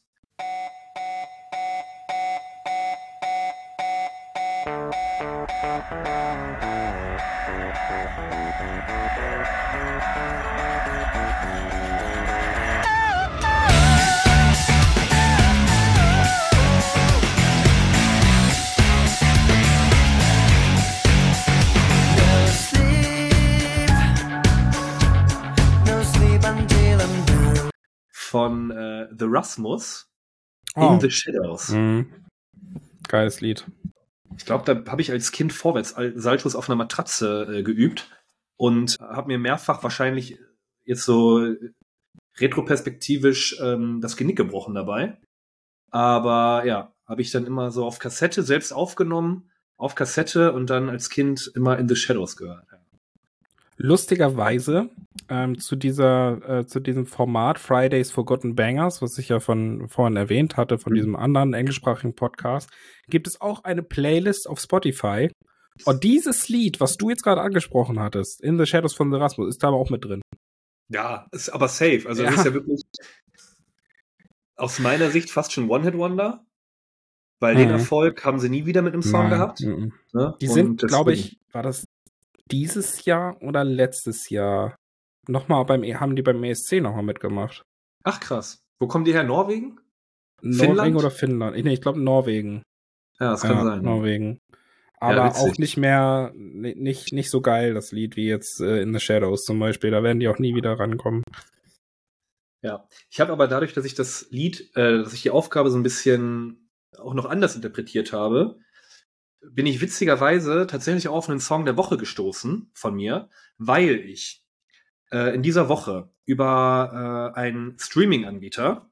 Von The Rasmus, In the Shadows. Geiles Lied. Ich glaube, da habe ich als Kind Vorwärts-Saltos auf einer Matratze geübt und habe mir mehrfach wahrscheinlich jetzt so retroperspektivisch das Genick gebrochen dabei. Aber ja, habe ich dann immer so auf Kassette selbst aufgenommen, auf Kassette und dann als Kind immer In the Shadows gehört. Ja. Lustigerweise zu diesem Format Fridays Forgotten Bangers, was ich ja vorhin erwähnt hatte, von diesem anderen englischsprachigen Podcast, gibt es auch eine Playlist auf Spotify. Und dieses Lied, was du jetzt gerade angesprochen hattest, In the Shadows von The Rasmus, ist da aber auch mit drin. Ja, ist aber safe. Also das ist ja wirklich aus meiner Sicht fast schon One-Hit-Wonder, weil den Erfolg haben sie nie wieder mit einem Song gehabt. Ne? Die sind, glaube ich, war das dieses Jahr oder letztes Jahr haben die beim ESC nochmal mitgemacht. Ach krass. Wo kommen die her? Norwegen? Norwegen oder Finnland? Ich glaube Norwegen. Ja, das kann sein. Norwegen. Aber auch nicht mehr, nicht so geil, das Lied, wie jetzt In the Shadows zum Beispiel. Da werden die auch nie wieder rankommen. Ja, ich habe aber dadurch, dass ich das Lied, dass ich die Aufgabe so ein bisschen auch noch anders interpretiert habe, bin ich witzigerweise tatsächlich auch auf einen Song der Woche gestoßen von mir, weil ich in dieser Woche über einen Streaming-Anbieter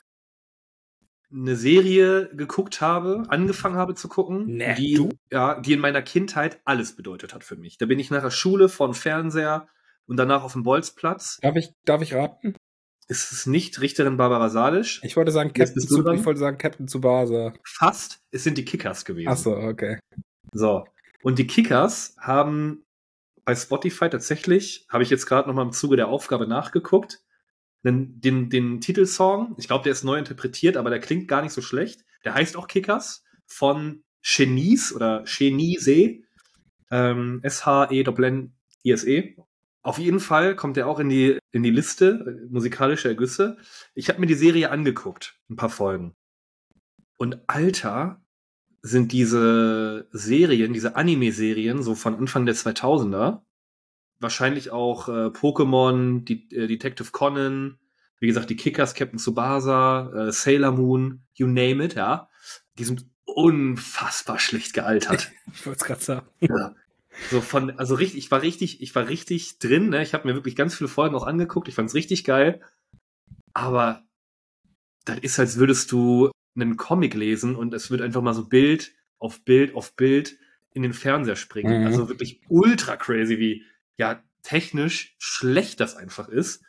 eine Serie angefangen habe zu gucken, die in meiner Kindheit alles bedeutet hat für mich. Da bin ich nach der Schule vor dem Fernseher und danach auf dem Bolzplatz. Darf ich raten? Ist es nicht Richterin Barbara Salisch? Ich wollte sagen Captain Tsubasa. Fast, es sind die Kickers gewesen. Ach so, okay. So, und die Kickers haben bei Spotify tatsächlich, habe ich jetzt gerade noch mal im Zuge der Aufgabe nachgeguckt, den Titelsong, ich glaube, der ist neu interpretiert, aber der klingt gar nicht so schlecht. Der heißt auch Kickers von Genies oder Geniese, S-H-E-N-N-I-S-E. Auf jeden Fall kommt er auch in die Liste musikalischer Ergüsse. Ich habe mir die Serie angeguckt, ein paar Folgen. Und Alter, sind diese Serien, diese Anime-Serien, so von Anfang der 2000er, wahrscheinlich auch Pokémon, Detective Conan, wie gesagt, die Kickers, Captain Tsubasa, Sailor Moon, you name it, ja. Die sind unfassbar schlecht gealtert. Ich wollte es gerade sagen. Ja. Ich war richtig drin, ne? Ich habe mir wirklich ganz viele Folgen auch angeguckt, ich fand's richtig geil. Aber das ist, als würdest du einen Comic lesen und es wird einfach mal so Bild auf Bild auf Bild in den Fernseher springen. Mhm. Also wirklich ultra crazy, wie technisch schlecht das einfach ist.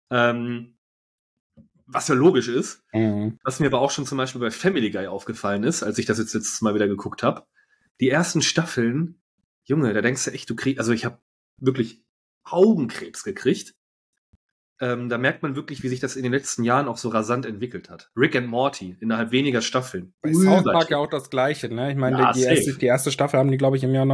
Was ja logisch ist. Mhm. Was mir aber auch schon zum Beispiel bei Family Guy aufgefallen ist, als ich das jetzt letztes Mal wieder geguckt habe. Die ersten Staffeln, Junge, da denkst du echt, ich habe wirklich Augenkrebs gekriegt. Da merkt man wirklich, wie sich das in den letzten Jahren auch so rasant entwickelt hat. Rick and Morty, innerhalb weniger Staffeln. Bei South Park ja auch das Gleiche, ne? Ich meine, Ja, die erste Staffel haben die, glaube ich, im Jahr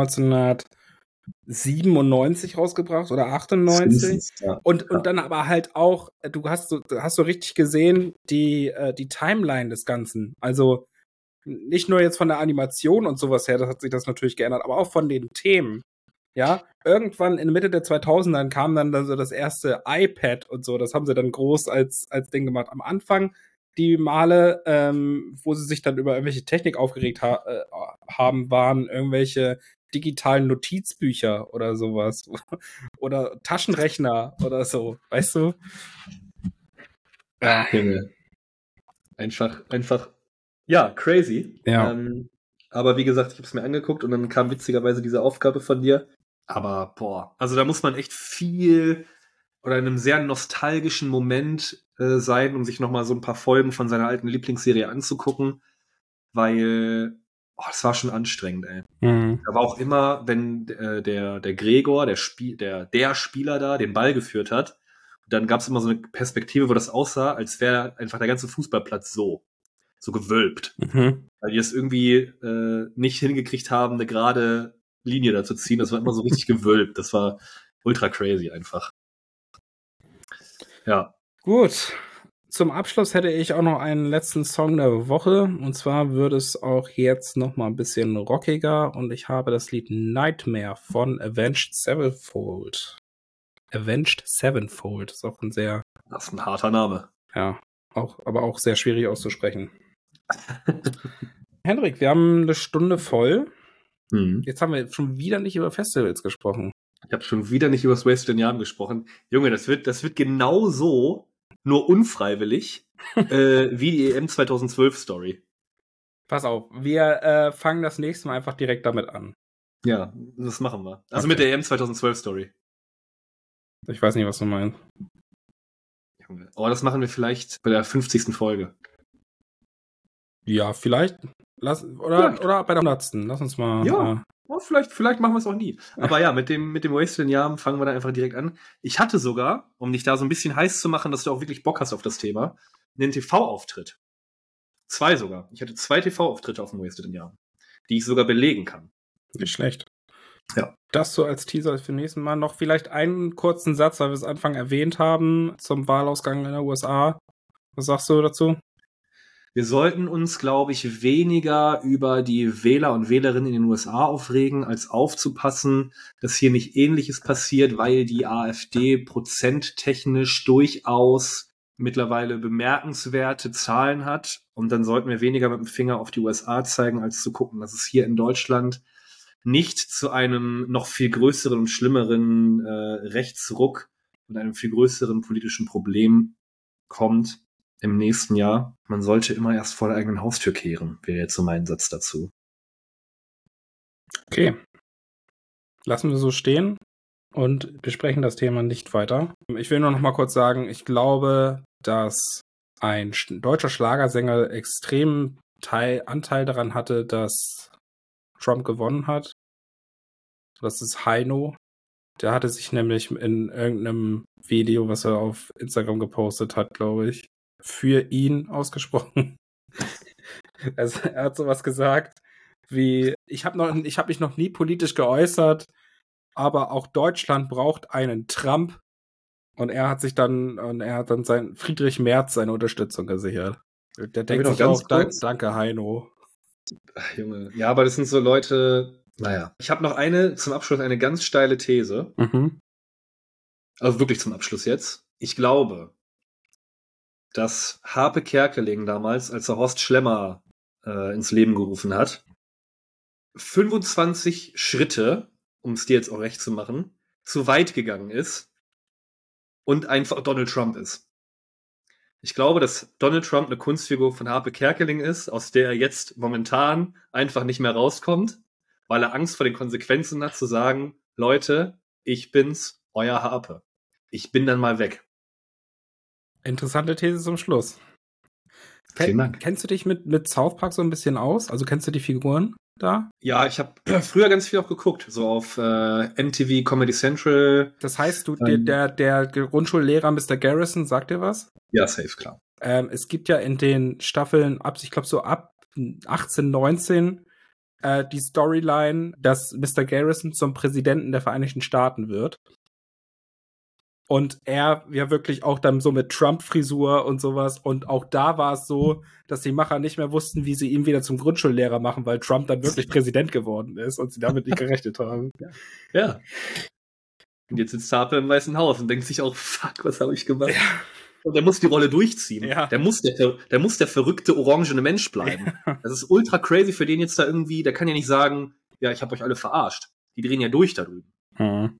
1997 rausgebracht oder 98. Ja. Und dann aber halt auch, du hast so richtig gesehen, die Timeline des Ganzen. Also nicht nur jetzt von der Animation und sowas her, das hat sich das natürlich geändert, aber auch von den Themen. Ja, irgendwann in der Mitte der 2000er kam dann so das erste iPad und so, das haben sie dann groß als Ding gemacht. Am Anfang die Male, wo sie sich dann über irgendwelche Technik aufgeregt haben, waren irgendwelche digitalen Notizbücher oder sowas. Oder Taschenrechner oder so, weißt du? Ja. Einfach, ja, crazy. Ja. Aber wie gesagt, ich habe es mir angeguckt und dann kam witzigerweise diese Aufgabe von dir. Aber also da muss man echt viel oder in einem sehr nostalgischen Moment sein, um sich nochmal so ein paar Folgen von seiner alten Lieblingsserie anzugucken, weil das war schon anstrengend, ey. Mhm. Da war auch immer, wenn der Gregor, der Spieler da, den Ball geführt hat, dann gab es immer so eine Perspektive, wo das aussah, als wäre einfach der ganze Fußballplatz so gewölbt. Mhm. Weil die es irgendwie nicht hingekriegt haben, eine gerade Linie da zu ziehen. Das war immer so richtig gewölbt. Das war ultra crazy einfach. Ja. Gut. Zum Abschluss hätte ich auch noch einen letzten Song der Woche. Und zwar wird es auch jetzt noch mal ein bisschen rockiger. Und ich habe das Lied Nightmare von Avenged Sevenfold. Avenged Sevenfold ist auch Das ist ein harter Name. Ja, aber auch sehr schwierig auszusprechen. Henrik, wir haben eine Stunde voll. Jetzt haben wir schon wieder nicht über Festivals gesprochen. Ich habe schon wieder nicht über das Wasted in Jahren gesprochen. Junge, das wird genau so, nur unfreiwillig, wie die EM 2012 Story. Pass auf, wir fangen das nächste Mal einfach direkt damit an. Ja, das machen wir. Also Okay. mit der EM 2012 Story. Ich weiß nicht, was du meinst. Junge. Oh, das machen wir vielleicht bei der 50. Folge. Ja, vielleicht. Oder bei der 100. Lass uns mal. Ja. Oh, vielleicht machen wir es auch nie. Aber ja, mit dem Wasted in Jahren fangen wir da einfach direkt an. Ich hatte sogar, um dich da so ein bisschen heiß zu machen, dass du auch wirklich Bock hast auf das Thema, einen TV-Auftritt. 2 sogar. Ich hatte 2 TV-Auftritte auf dem Wasted in Jahren, die ich sogar belegen kann. Nicht schlecht. Ja. Das so als Teaser für den nächsten Mal. Noch vielleicht einen kurzen Satz, weil wir es am Anfang erwähnt haben, zum Wahlausgang in den USA. Was sagst du dazu? Wir sollten uns, glaube ich, weniger über die Wähler und Wählerinnen in den USA aufregen, als aufzupassen, dass hier nicht Ähnliches passiert, weil die AfD prozenttechnisch durchaus mittlerweile bemerkenswerte Zahlen hat. Und dann sollten wir weniger mit dem Finger auf die USA zeigen, als zu gucken, dass es hier in Deutschland nicht zu einem noch viel größeren und schlimmeren Rechtsruck und einem viel größeren politischen Problem kommt im nächsten Jahr. Man sollte immer erst vor der eigenen Haustür kehren, wäre jetzt so mein Satz dazu. Okay. Lassen wir so stehen und besprechen das Thema nicht weiter. Ich will nur noch mal kurz sagen, ich glaube, dass ein deutscher Schlagersänger extremen Anteil daran hatte, dass Trump gewonnen hat. Das ist Heino. Der hatte sich nämlich in irgendeinem Video, was er auf Instagram gepostet hat, glaube ich, für ihn ausgesprochen. Also er hat sowas gesagt wie, ich hab mich noch nie politisch geäußert, aber auch Deutschland braucht einen Trump. Und er hat dann sein Friedrich Merz seine Unterstützung gesichert. Der denkt noch sich ganz auch, kurz? danke Heino. Ach, Junge. Ja, aber das sind so Leute. Naja. Ich habe noch zum Abschluss eine ganz steile These. Mhm. Also wirklich zum Abschluss jetzt. Ich glaube, dass Harpe Kerkeling damals, als er Horst Schlemmer ins Leben gerufen hat, 25 Schritte, um es dir jetzt auch recht zu machen, zu weit gegangen ist und einfach Donald Trump ist. Ich glaube, dass Donald Trump eine Kunstfigur von Harpe Kerkeling ist, aus der er jetzt momentan einfach nicht mehr rauskommt, weil er Angst vor den Konsequenzen hat, zu sagen, Leute, ich bin's, euer Harpe. Ich bin dann mal weg. Interessante These zum Schluss. Vielen Dank. Kennst du dich mit South Park so ein bisschen aus? Also kennst du die Figuren da? Ja, ich habe früher ganz viel auch geguckt, so auf MTV Comedy Central. Das heißt, der Grundschullehrer Mr. Garrison, sagt dir was? Ja, safe, klar. Es gibt ja in den Staffeln ich glaube so ab 18, 19 die Storyline, dass Mr. Garrison zum Präsidenten der Vereinigten Staaten wird. Und er ja wirklich auch dann so mit Trump-Frisur und sowas. Und auch da war es so, dass die Macher nicht mehr wussten, wie sie ihn wieder zum Grundschullehrer machen, weil Trump dann wirklich Präsident geworden ist und sie damit nicht gerechnet haben. Ja. Und jetzt sitzt Harpe im Weißen Haus und denkt sich auch, fuck, was habe ich gemacht? Ja. Und der muss die Rolle durchziehen. Ja. Der muss der verrückte, orangene Mensch bleiben. Ja. Das ist ultra crazy für den jetzt da irgendwie, der kann ja nicht sagen, ja, ich habe euch alle verarscht. Die drehen ja durch da drüben. Hm.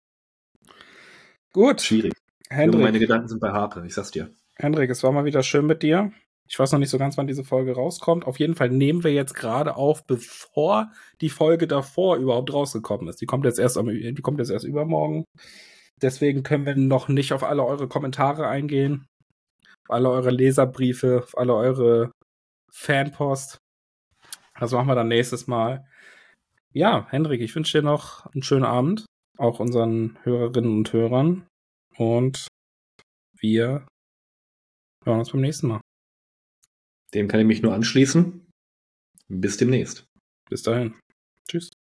Gut. Schwierig. Hendrik. Meine Gedanken sind bei Harpe, ich sag's dir. Hendrik, es war mal wieder schön mit dir. Ich weiß noch nicht so ganz, wann diese Folge rauskommt. Auf jeden Fall nehmen wir jetzt gerade auf, bevor die Folge davor überhaupt rausgekommen ist. Die kommt jetzt erst übermorgen. Deswegen können wir noch nicht auf alle eure Kommentare eingehen, auf alle eure Leserbriefe, auf alle eure Fanpost. Das machen wir dann nächstes Mal. Ja, Hendrik, ich wünsche dir noch einen schönen Abend, auch unseren Hörerinnen und Hörern. Und wir hören uns beim nächsten Mal. Dem kann ich mich nur anschließen. Bis demnächst. Bis dahin. Tschüss.